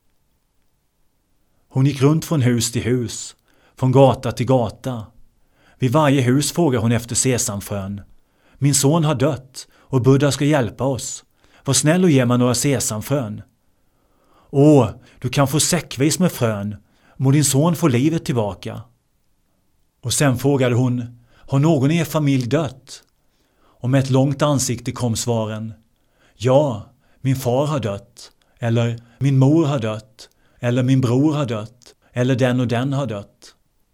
Hon gick runt från hus till hus. Från gata till gata. Vid varje hus frågar hon efter sesamfrön. Min son har dött och Buddha ska hjälpa oss. Var snäll och ge mig några sesamfrön. Åh, du kan få säckvis med frön. Må din son få livet tillbaka. Och sen frågade hon, har någon i er familj dött? Och med ett långt ansikte kom svaren. Ja, min far har dött. Eller min mor har dött. Eller min bror har dött. Eller den och den har dött.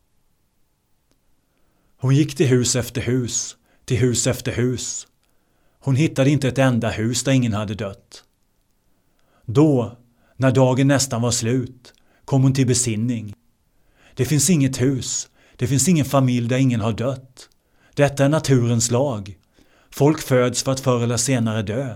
Hon gick till hus efter hus. Till hus efter hus. Hon hittade inte ett enda hus där ingen hade dött. Då, när dagen nästan var slut, kom hon till besinning. Det finns inget hus. Det finns ingen familj där ingen har dött. Detta är naturens lag. Folk föds för att förr eller senare dö.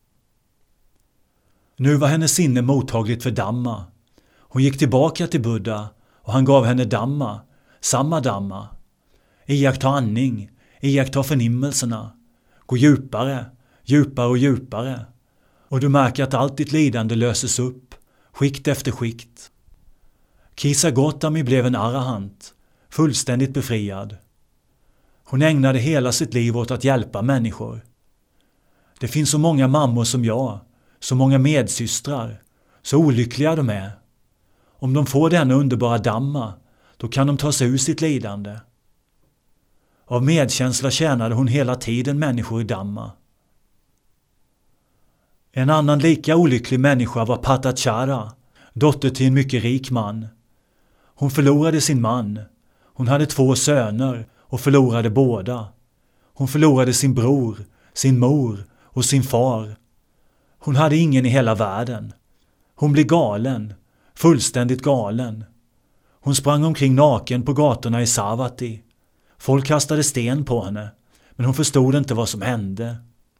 Nu var hennes sinne mottagligt för Dhamma. Hon gick tillbaka till Buddha och han gav henne Dhamma, samma Dhamma. Iaktta andning, iaktta förnimmelserna. Gå djupare, djupare och djupare. Och du märker att allt ditt lidande löses upp, skikt efter skikt. Kisa Gotami blev en arahant, fullständigt befriad. Hon ägnade hela sitt liv åt att hjälpa människor. Det finns så många mammor som jag, så många medsystrar, så olyckliga de är. Om de får denna underbara Dhamma, då kan de ta sig ur sitt lidande. Av medkänsla tjänade hon hela tiden människor i Dhamma. En annan lika olycklig människa var Patachara, dotter till en mycket rik man. Hon förlorade sin man. Hon hade två söner och förlorade båda. Hon förlorade sin bror, sin mor och sin far. Hon hade ingen i hela världen. Hon blev galen, fullständigt galen. Hon sprang omkring naken på gatorna i Savatthi. Folk kastade sten på henne, men hon förstod inte vad som hände.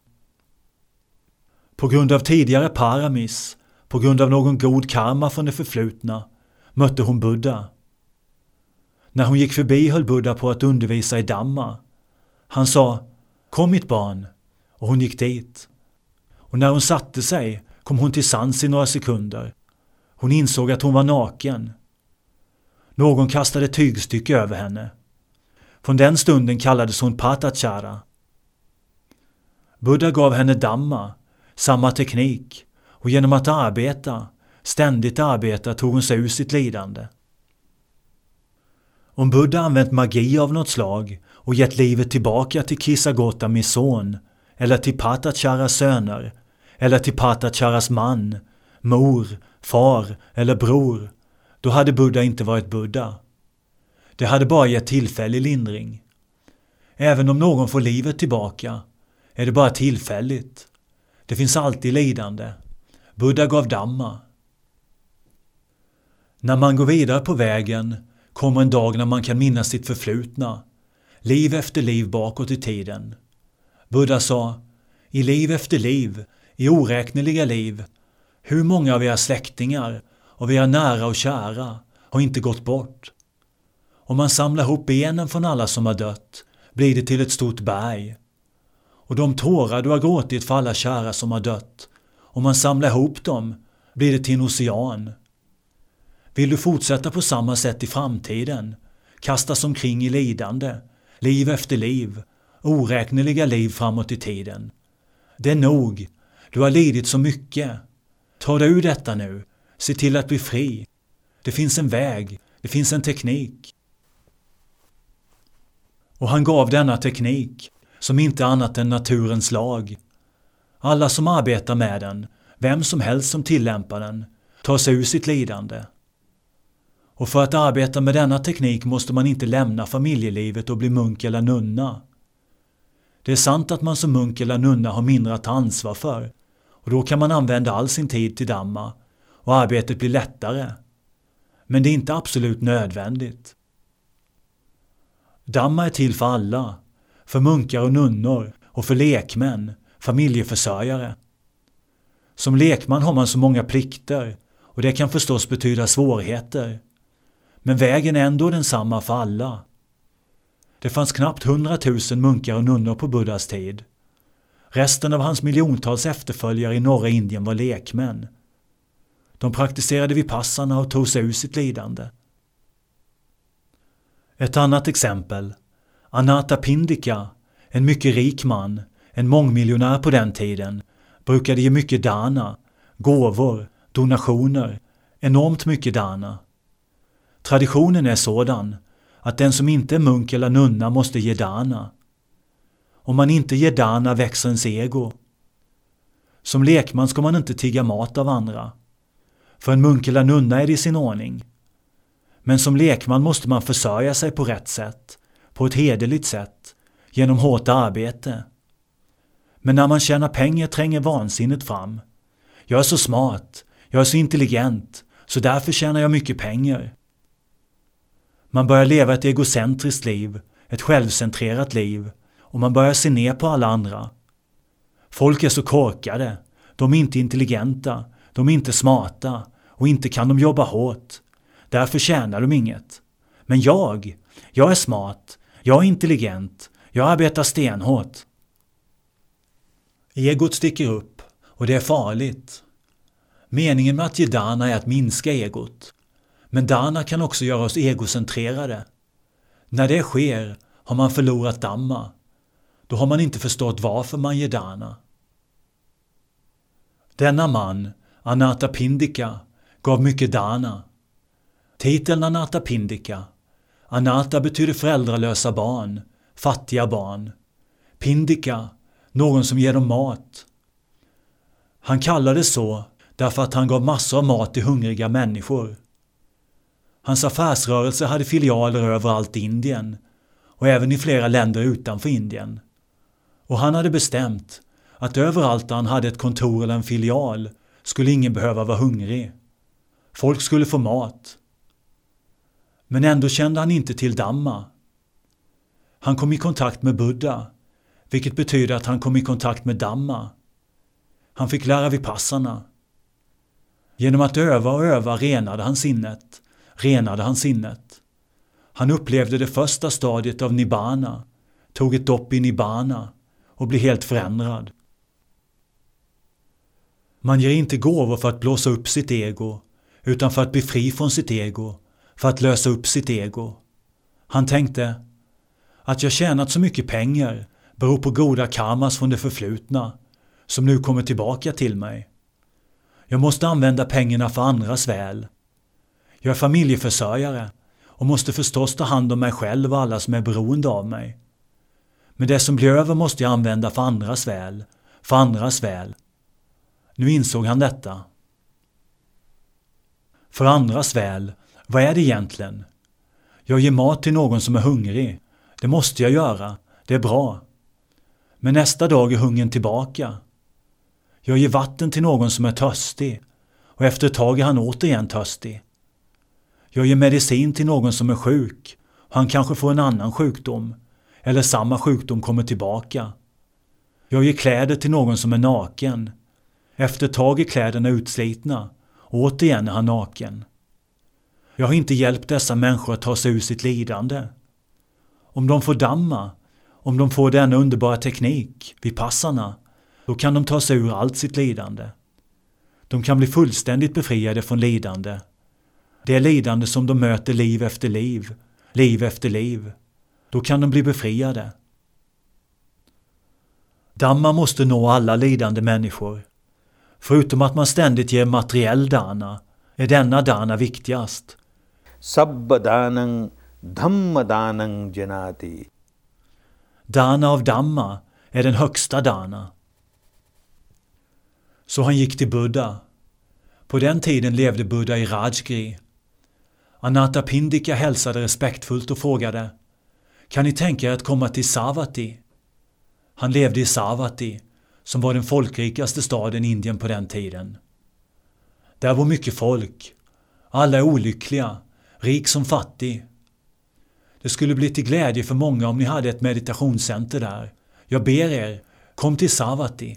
På grund av tidigare paramis, på grund av någon god karma från det förflutna, mötte hon Buddha. När hon gick förbi höll Buddha på att undervisa i Dhamma. Han sa, kom mitt barn, och hon gick dit. Och när hon satte sig kom hon till sans i några sekunder. Hon insåg att hon var naken. Någon kastade tygstycke över henne. Från den stunden kallades hon Patachara. Buddha gav henne Dhamma, samma teknik, och genom att arbeta, ständigt arbeta, tog hon sig ur sitt lidande. Om Buddha använt magi av något slag och gett livet tillbaka till Kisa Gotamis son, eller till Patacharas söner, eller till Patacharas man, mor, far eller bror, då hade Buddha inte varit Buddha. Det hade bara gett tillfällig lindring. Även om någon får livet tillbaka är det bara tillfälligt. Det finns alltid lidande. Buddha gav Dhamma. När man går vidare på vägen kommer en dag när man kan minnas sitt förflutna, liv efter liv bakåt i tiden. Buddha sa, i liv efter liv, i oräkneliga liv, hur många av era släktingar, av era nära och kära, har inte gått bort? Om man samlar ihop benen från alla som har dött, blir det till ett stort berg. Och de tårar du har gråtit för alla kära som har dött, om man samlar ihop dem, blir det till en ocean. Vill du fortsätta på samma sätt i framtiden, kastas omkring i lidande, liv efter liv, oräkneliga liv framåt i tiden? Det är nog, du har lidit så mycket. Ta dig ur detta nu, se till att bli fri. Det finns en väg, det finns en teknik. Och han gav denna teknik, som inte annat än naturens lag. Alla som arbetar med den, vem som helst som tillämpar den, tar sig ur sitt lidande. Och för att arbeta med denna teknik måste man inte lämna familjelivet och bli munk eller nunna. Det är sant att man som munk eller nunna har mindre att ta ansvar för, och då kan man använda all sin tid till Dhamma och arbetet blir lättare. Men det är inte absolut nödvändigt. Dhamma är till för alla, för munkar och nunnor och för lekmän, familjeförsörjare. Som lekman har man så många plikter, och det kan förstås betyda svårigheter. Men vägen är ändå densamma för alla. Det fanns knappt hundratusen munkar och nunnor på Buddhas tid. Resten av hans miljontals efterföljare i norra Indien var lekmän. De praktiserade vipassana och tog sig ur sitt lidande. Ett annat exempel. Anathapindika, en mycket rik man, en mångmiljonär på den tiden, brukade ge mycket dana, gåvor, donationer, enormt mycket dana. Traditionen är sådan att den som inte är munk eller nunna måste ge dana. Om man inte ger dana växer ens ego. Som lekman ska man inte tigga mat av andra. För en munk eller nunna är det i sin ordning. Men som lekman måste man försörja sig på rätt sätt, på ett hederligt sätt, genom hårt arbete. Men när man tjänar pengar tränger vansinnet fram. Jag är så smart, jag är så intelligent, så därför tjänar jag mycket pengar. Man börjar leva ett egocentriskt liv, ett självcentrerat liv, och man börjar se ner på alla andra. Folk är så korkade, de är inte intelligenta, de är inte smarta och inte kan de jobba hårt. Därför tjänar de inget. Men jag, jag är smart, jag är intelligent, jag arbetar stenhårt. Egot sticker upp och det är farligt. Meningen med att ge dana är att minska egot. Men dana kan också göra oss egocentrerade. När det sker har man förlorat dhamma. Då har man inte förstått varför man ger dana. Denna man, Anathapindika, gav mycket dana. Titeln Anathapindika. Anatha betyder föräldralösa barn, fattiga barn. Pindika, någon som ger dem mat. Han kallades så därför att han gav massor av mat till hungriga människor. Hans affärsrörelse hade filialer överallt i Indien och även i flera länder utanför Indien. Och han hade bestämt att överallt där han hade ett kontor eller en filial skulle ingen behöva vara hungrig. Folk skulle få mat. Men ändå kände han inte till Dhamma. Han kom i kontakt med Buddha, vilket betyder att han kom i kontakt med Dhamma. Han fick lära vipassana. Genom att öva och öva renade han sinnet, renade han sinnet. Han upplevde det första stadiet av nibbana, tog ett dopp i nibbana och blev helt förändrad. Man ger inte gåvor för att blåsa upp sitt ego, utan för att bli fri från sitt ego, för att lösa upp sitt ego. Han tänkte, att jag tjänat så mycket pengar beror på goda karmas från det förflutna, som nu kommer tillbaka till mig. Jag måste använda pengarna för andras väl. Jag är familjeförsörjare och måste förstås ta hand om mig själv och alla som är beroende av mig. Men det som blir över måste jag använda för andras väl, för andras väl. Nu insåg han detta. För andras väl, vad är det egentligen? Jag ger mat till någon som är hungrig. Det måste jag göra, det är bra. Men nästa dag är hungern tillbaka. Jag ger vatten till någon som är törstig och efter ett tag är han återigen törstig. Jag ger medicin till någon som är sjuk och han kanske får en annan sjukdom eller samma sjukdom kommer tillbaka. Jag ger kläder till någon som är naken. Efter ett tag är kläderna utslitna och återigen är han naken. Jag har inte hjälpt dessa människor att ta sig ur sitt lidande. Om de får Dhamma, om de får denna underbara teknik, vipassana, då kan de ta sig ur allt sitt lidande. De kan bli fullständigt befriade från lidande. Det är lidande som de möter liv efter liv, liv efter liv. Då kan de bli befriade. Dhamma måste nå alla lidande människor. Förutom att man ständigt ger materiell dana, är denna dana viktigast. Sabbadanang dhammadanang janati. Dana av Dhamma är den högsta dana. Så han gick till Buddha. På den tiden levde Buddha i Rajgri. Anathapindika hälsade respektfullt och frågade: kan ni tänka er att komma till Savatthi? Han levde i Savatthi, som var den folkrikaste staden i Indien på den tiden. Där var mycket folk. Alla är olyckliga, rik som fattig. Det skulle bli till glädje för många om ni hade ett meditationscenter där. Jag ber er, kom till Savatthi.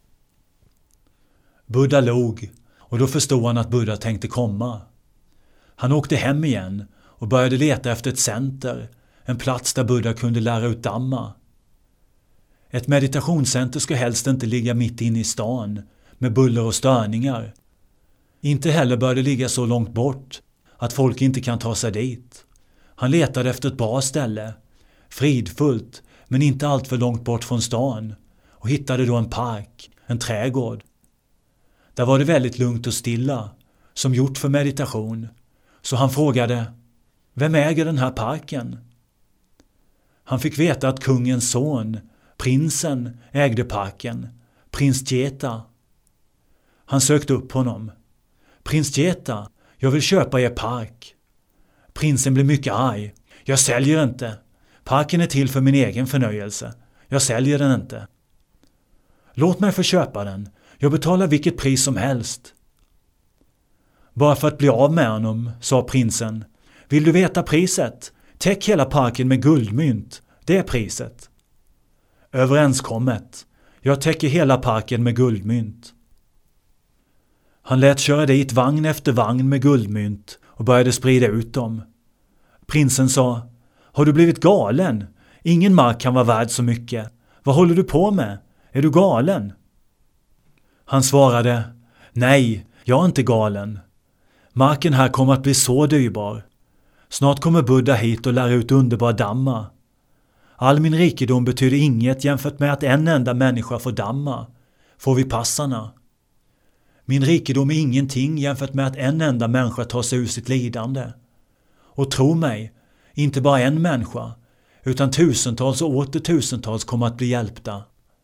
Buddha log och då förstod han att Buddha tänkte komma. Han åkte hem igen och började leta efter ett center, en plats där Buddha kunde lära ut Dhamma. Ett meditationscenter ska helst inte ligga mitt inne i stan med buller och störningar. Inte heller bör det ligga så långt bort att folk inte kan ta sig dit. Han letade efter ett bra ställe, fridfullt men inte allt för långt bort från stan, och hittade då en park, en trädgård. Där var det väldigt lugnt och stilla, som gjort för meditation, så han frågade: vem äger den här parken? Han fick veta att kungens son, prinsen, ägde parken, prins Jeta. Han sökte upp honom. Prins Jeta, jag vill köpa er park. Prinsen blev mycket arg. Jag säljer inte. Parken är till för min egen förnöjelse. Jag säljer den inte. Låt mig få köpa den. Jag betalar vilket pris som helst. Bara för att bli av med honom, sa prinsen. Vill du veta priset? Täck hela parken med guldmynt. Det är priset. Överenskommet. Jag täcker hela parken med guldmynt. Han lät köra dit vagn efter vagn med guldmynt och började sprida ut dem. Prinsen sa: har du blivit galen? Ingen mark kan vara värd så mycket. Vad håller du på med? Är du galen? Han svarade: nej, jag är inte galen. Marken här kommer att bli så dyrbar. Snart kommer Buddha hit och lär ut underbar Dhamma. All min rikedom betyder inget jämfört med att en enda människa får Dhamma, får Vipassana. Min rikedom är ingenting jämfört med att en enda människa tar sig ur sitt lidande. Och tro mig, inte bara en människa, utan tusentals och åter tusentals kommer att bli hjälpta.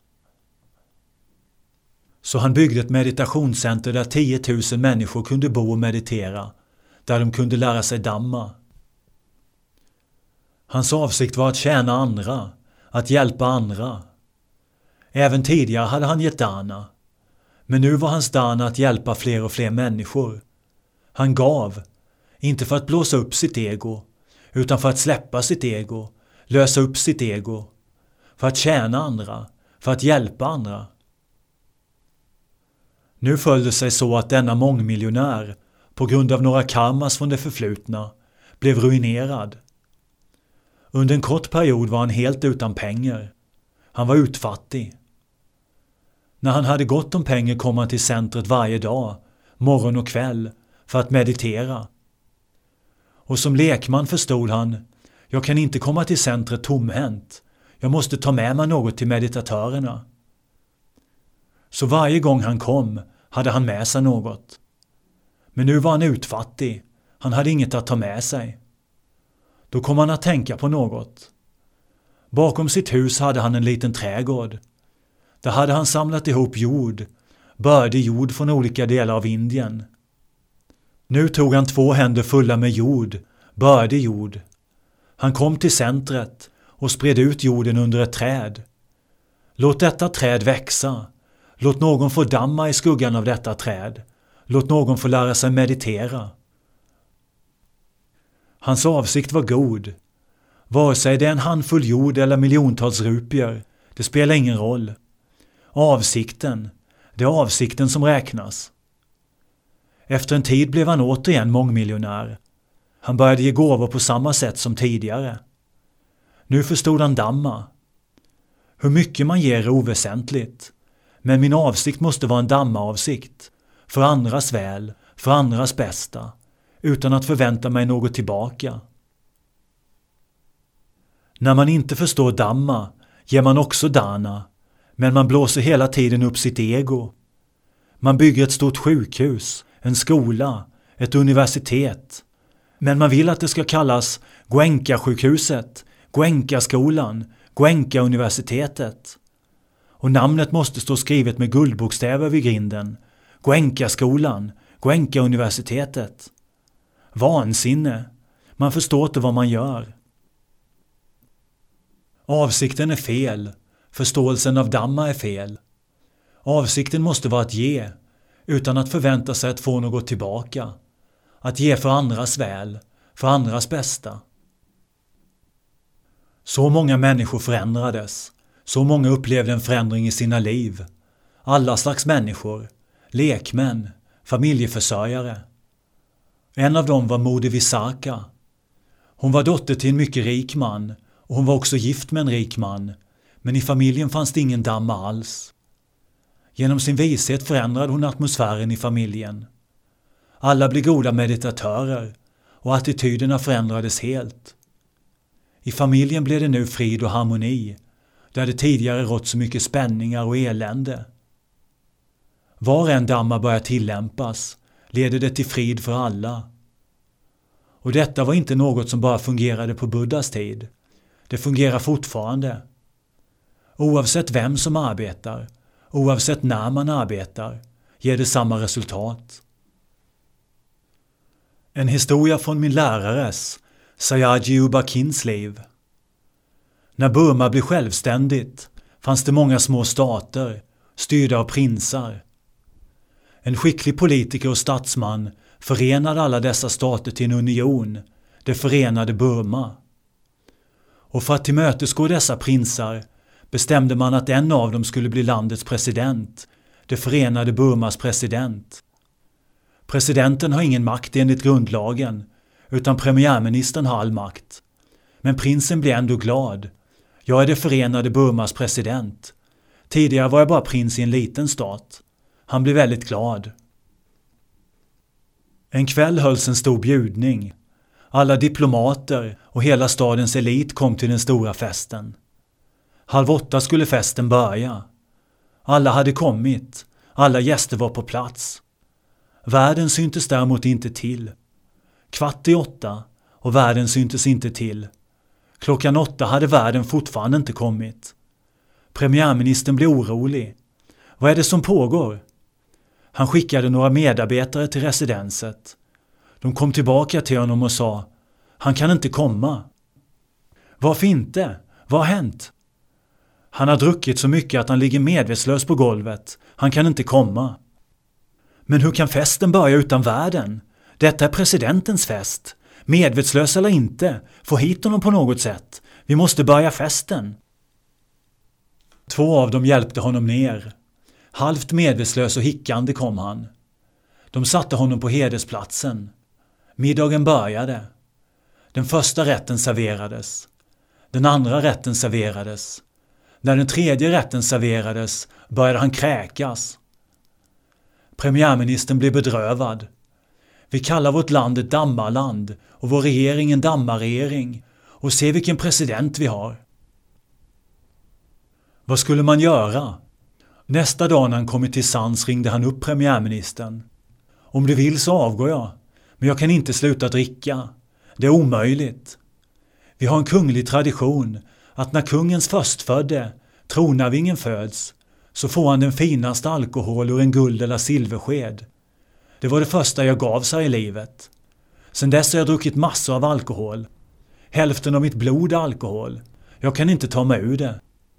Så han byggde ett meditationscenter där tiotusen människor kunde bo och meditera, där de kunde lära sig Dhamma. Hans avsikt var att tjäna andra, att hjälpa andra. Även tidigare hade han gett dana, men nu var hans dana att hjälpa fler och fler människor. Han gav, inte för att blåsa upp sitt ego, utan för att släppa sitt ego, lösa upp sitt ego, för att tjäna andra, för att hjälpa andra. Nu föll det sig så att denna mångmiljonär, på grund av några karmas från det förflutna, blev ruinerad. Under en kort period var han helt utan pengar. Han var utfattig. När han hade gott om pengar kom han till centret varje dag, morgon och kväll, för att meditera. Och som lekman förstod han, jag kan inte komma till centret tomhänt. Jag måste ta med mig något till meditatörerna. Så varje gång han kom hade han med sig något. Men nu var han utfattig. Han hade inget att ta med sig. Då kom han att tänka på något. Bakom sitt hus hade han en liten trädgård. Där hade han samlat ihop jord, bördig jord från olika delar av Indien. Nu tog han två händer fulla med jord, bördig jord. Han kom till centret och spred ut jorden under ett träd. Låt detta träd växa. Låt någon få Dhamma i skuggan av detta träd. Låt någon få lära sig meditera. Hans avsikt var god. Vare sig det är en handfull jord eller miljontals rupier, det spelar ingen roll. Avsikten, det är avsikten som räknas. Efter en tid blev han återigen mångmiljonär. Han började ge gåvor på samma sätt som tidigare. Nu förstod han Dhamma. Hur mycket man ger är oväsentligt. Men min avsikt måste vara en Dhamma-avsikt. För andras väl, för andras bästa. Utan att förvänta mig något tillbaka. När man inte förstår Dhamma ger man också dana. Men man blåser hela tiden upp sitt ego. Man bygger ett stort sjukhus, en skola, ett universitet. Men man vill att det ska kallas Goenka-sjukhuset, Goenka-skolan, Goenka-universitetet. Och namnet måste stå skrivet med guldbokstäver vid grinden. Goenka-skolan, Goenka-universitetet. Vansinne. Man förstår inte vad man gör. Avsikten är fel. Förståelsen av Dhamma är fel. Avsikten måste vara att ge, utan att förvänta sig att få något tillbaka. Att ge för andras väl, för andras bästa. Så många människor förändrades. Så många upplevde en förändring i sina liv. Alla slags människor. Lekmän, familjeförsörjare. En av dem var Moder Visakha. Hon var dotter till en mycket rik man och hon var också gift med en rik man. Men i familjen fanns det ingen Dhamma alls. Genom sin vishet förändrade hon atmosfären i familjen. Alla blev goda meditatörer och attityderna förändrades helt. I familjen blev det nu frid och harmoni, där det tidigare rått så mycket spänningar och elände. Var en Dhamma börjar tillämpas leder det till frid för alla. Och detta var inte något som bara fungerade på Buddhas tid. Det fungerar fortfarande. Oavsett vem som arbetar, oavsett när man arbetar, ger det samma resultat. En historia från min lärares, Sayaji Ubakins liv. När Burma blev självständigt fanns det många små stater, styrda av prinsar. En skicklig politiker och statsman förenade alla dessa stater till en union, det förenade Burma. Och för att tillmötesgå dessa prinsar bestämde man att en av dem skulle bli landets president, det förenade Burmas president. Presidenten har ingen makt enligt grundlagen, utan premiärministern har all makt. Men prinsen blir ändå glad. Jag är det förenade Burmas president. Tidigare var jag bara prins i en liten stat. Han blev väldigt glad. En kväll hölls en stor bjudning. Alla diplomater och hela stadens elit kom till den stora festen. Halv åtta skulle festen börja. Alla hade kommit. Alla gäster var på plats. Värden syntes däremot inte till. Kvart i åtta och värden syntes inte till. Klockan åtta hade värden fortfarande inte kommit. Premiärministern blev orolig. Vad är det som pågår? Han skickade några medarbetare till residenset. De kom tillbaka till honom och sa: han kan inte komma. Varför inte? Vad har hänt? Han har druckit så mycket att han ligger medvetslös på golvet. Han kan inte komma. Men hur kan festen börja utan värden? Detta är presidentens fest. Medvetslös eller inte, få hit honom på något sätt. Vi måste börja festen. Två av dem hjälpte honom ner. Halvt medvetslös och hickande kom han. De satte honom på hedersplatsen. Middagen började. Den första rätten serverades. Den andra rätten serverades. När den tredje rätten serverades började han kräkas. Premiärministern blev bedrövad. Vi kallar vårt land ett dammarland och vår regering en dammarregering, och se vilken president vi har. Vad skulle man göra? Nästa dag när han kommit till sans ringde han upp premiärministern. Om du vill så avgår jag, men jag kan inte sluta dricka. Det är omöjligt. Vi har en kunglig tradition att när kungens förstfödde, tronarvingen, föds så får han den finaste alkohol ur en guld- eller silversked. Det var det första jag gav sig i livet. Sen dess har jag druckit massor av alkohol. Hälften av mitt blod är alkohol. Jag kan inte ta mig ur det.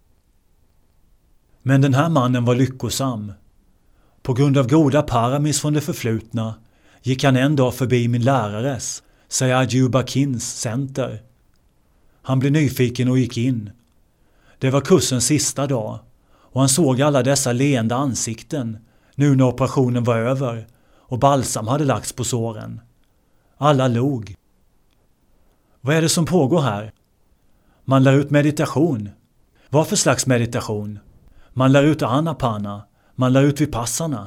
Men den här mannen var lyckosam. På grund av goda paramis från det förflutna gick han en dag förbi min lärares, Sayajub Kins, center. Han blev nyfiken och gick in. Det var kursens sista dag och han såg alla dessa leende ansikten nu när operationen var över och balsam hade lagts på såren. Alla log. Vad är det som pågår här? Man lär ut meditation. Vad för slags meditation? Man lär ut anapana. Man lär ut vipassana.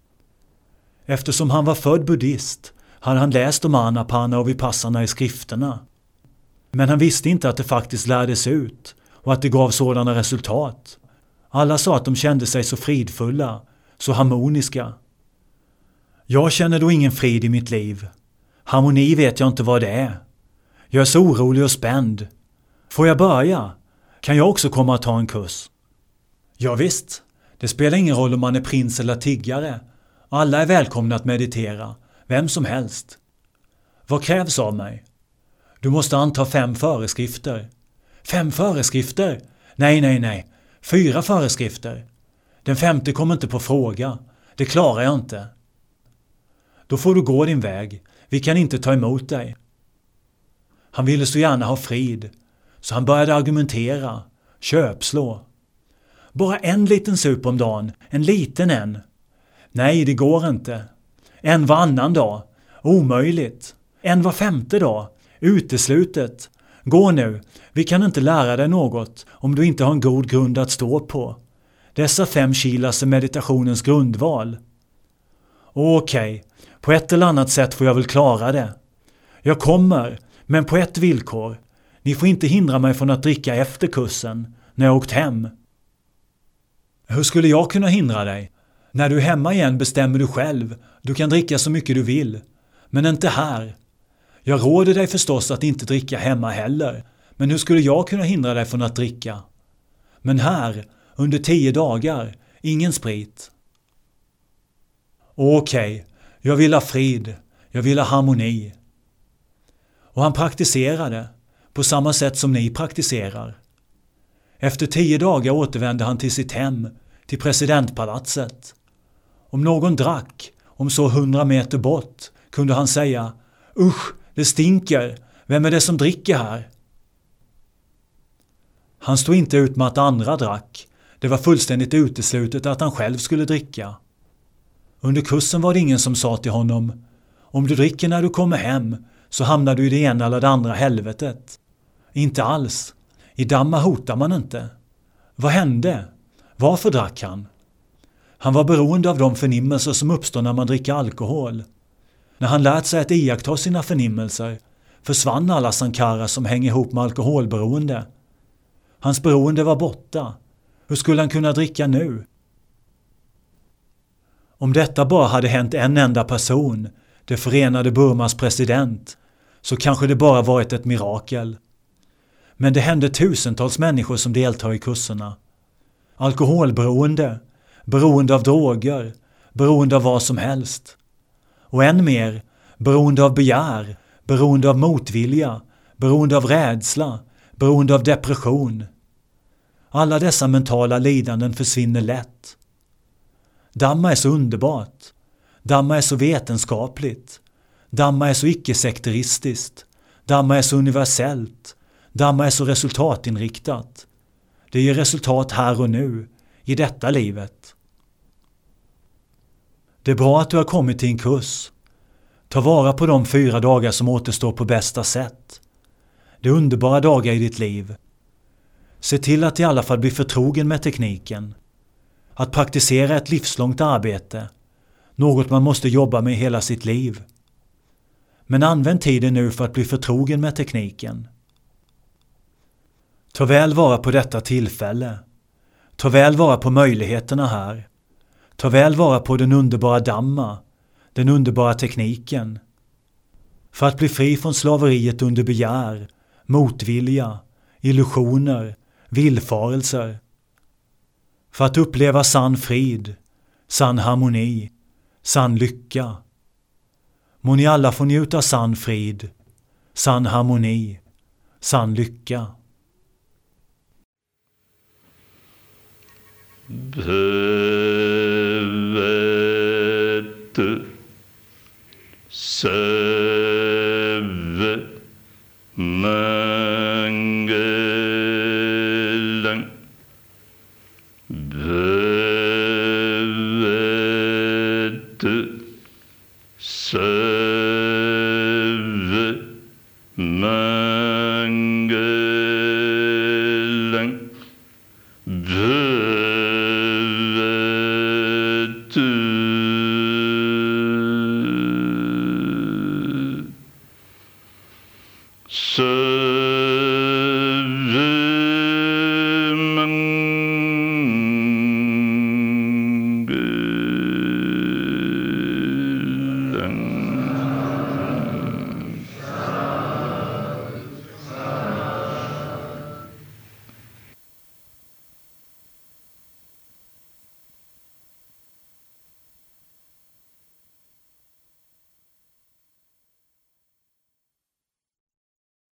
Eftersom han var född buddhist hade han läst om anapana och vipassana i skrifterna. Men han visste inte att det faktiskt lärdes ut och att det gav sådana resultat. Alla sa att de kände sig så fridfulla, så harmoniska. Jag känner då ingen frid i mitt liv. Harmoni vet jag inte vad det är. Jag är så orolig och spänd. Får jag börja? Kan jag också komma att ta en kurs? Ja visst, det spelar ingen roll om man är prins eller tiggare. Alla är välkomna att meditera, vem som helst. Vad krävs av mig? Du måste anta fem föreskrifter. Fem föreskrifter? Nej, nej, nej. Fyra föreskrifter. Den femte kommer inte på fråga. Det klarar jag inte. Då får du gå din väg. Vi kan inte ta emot dig. Han ville så gärna ha frid, så han började argumentera, köpslå. Bara en liten sup om dagen, en liten en. Nej, det går inte. En varannan dag, omöjligt. En var femte dag, uteslutet. Gå nu, vi kan inte lära dig något om du inte har en god grund att stå på. Dessa fem kilas är meditationens grundval. Okej, på ett eller annat sätt får jag väl klara det. Jag kommer, men på ett villkor. Ni får inte hindra mig från att dricka efter kursen, när jag åkt hem. Hur skulle jag kunna hindra dig? När du är hemma igen bestämmer du själv. Du kan dricka så mycket du vill. Men inte här. Jag råder dig förstås att inte dricka hemma heller. Men hur skulle jag kunna hindra dig från att dricka? Men här, under tio dagar, ingen sprit. Okej, jag vill ha frid. Jag vill ha harmoni. Och han praktiserade på samma sätt som ni praktiserar. Efter tio dagar återvände han till sitt hem, till presidentpalatset. Om någon drack, om så hundra meter bort, kunde han säga: usch, det stinker, vem är det som dricker här? Han stod inte ut med att andra drack. Det var fullständigt uteslutet att han själv skulle dricka. Under kursen var det ingen som sa till honom: om du dricker när du kommer hem så hamnar du i det ena eller det andra helvetet. Inte alls. I Dhamma hotar man inte. Vad hände? Varför drack han? Han var beroende av de förnimmelser som uppstår när man dricker alkohol. När han lärt sig att iaktta sina förnimmelser försvann alla sankara som hänger ihop med alkoholberoende. Hans beroende var borta. Hur skulle han kunna dricka nu? Om detta bara hade hänt en enda person, det förenade Burmas president, så kanske det bara varit ett mirakel. Men det hände tusentals människor som deltar i kurserna. Alkoholberoende, beroende av droger, beroende av vad som helst. Och än mer, beroende av begär, beroende av motvilja, beroende av rädsla, beroende av depression. Alla dessa mentala lidanden försvinner lätt. Dhamma är så underbart. Dhamma är så vetenskapligt. Dhamma är så icke-sekteristiskt. Dhamma är så universellt. Dhamma är så resultatinriktat. Det ger resultat här och nu, i detta livet. Det är bra att du har kommit till en kurs. Ta vara på de fyra dagar som återstår på bästa sätt. Det är underbara dagar i ditt liv. Se till att i alla fall bli förtrogen med tekniken. Att praktisera ett livslångt arbete. Något man måste jobba med hela sitt liv. Men använd tiden nu för att bli förtrogen med tekniken. Ta väl vara på detta tillfälle. Ta väl vara på möjligheterna här. Ta väl vara på den underbara Dhamma, den underbara tekniken. För att bli fri från slaveriet under begär, motvilja, illusioner, villfarelser. För att uppleva sann frid, sann harmoni, sann lycka. Må ni alla få njuta sann frid, sann harmoni, sann lycka. Bhagavata Sarva Mangalam Bhagavata Sarva Mangalam Bhagavata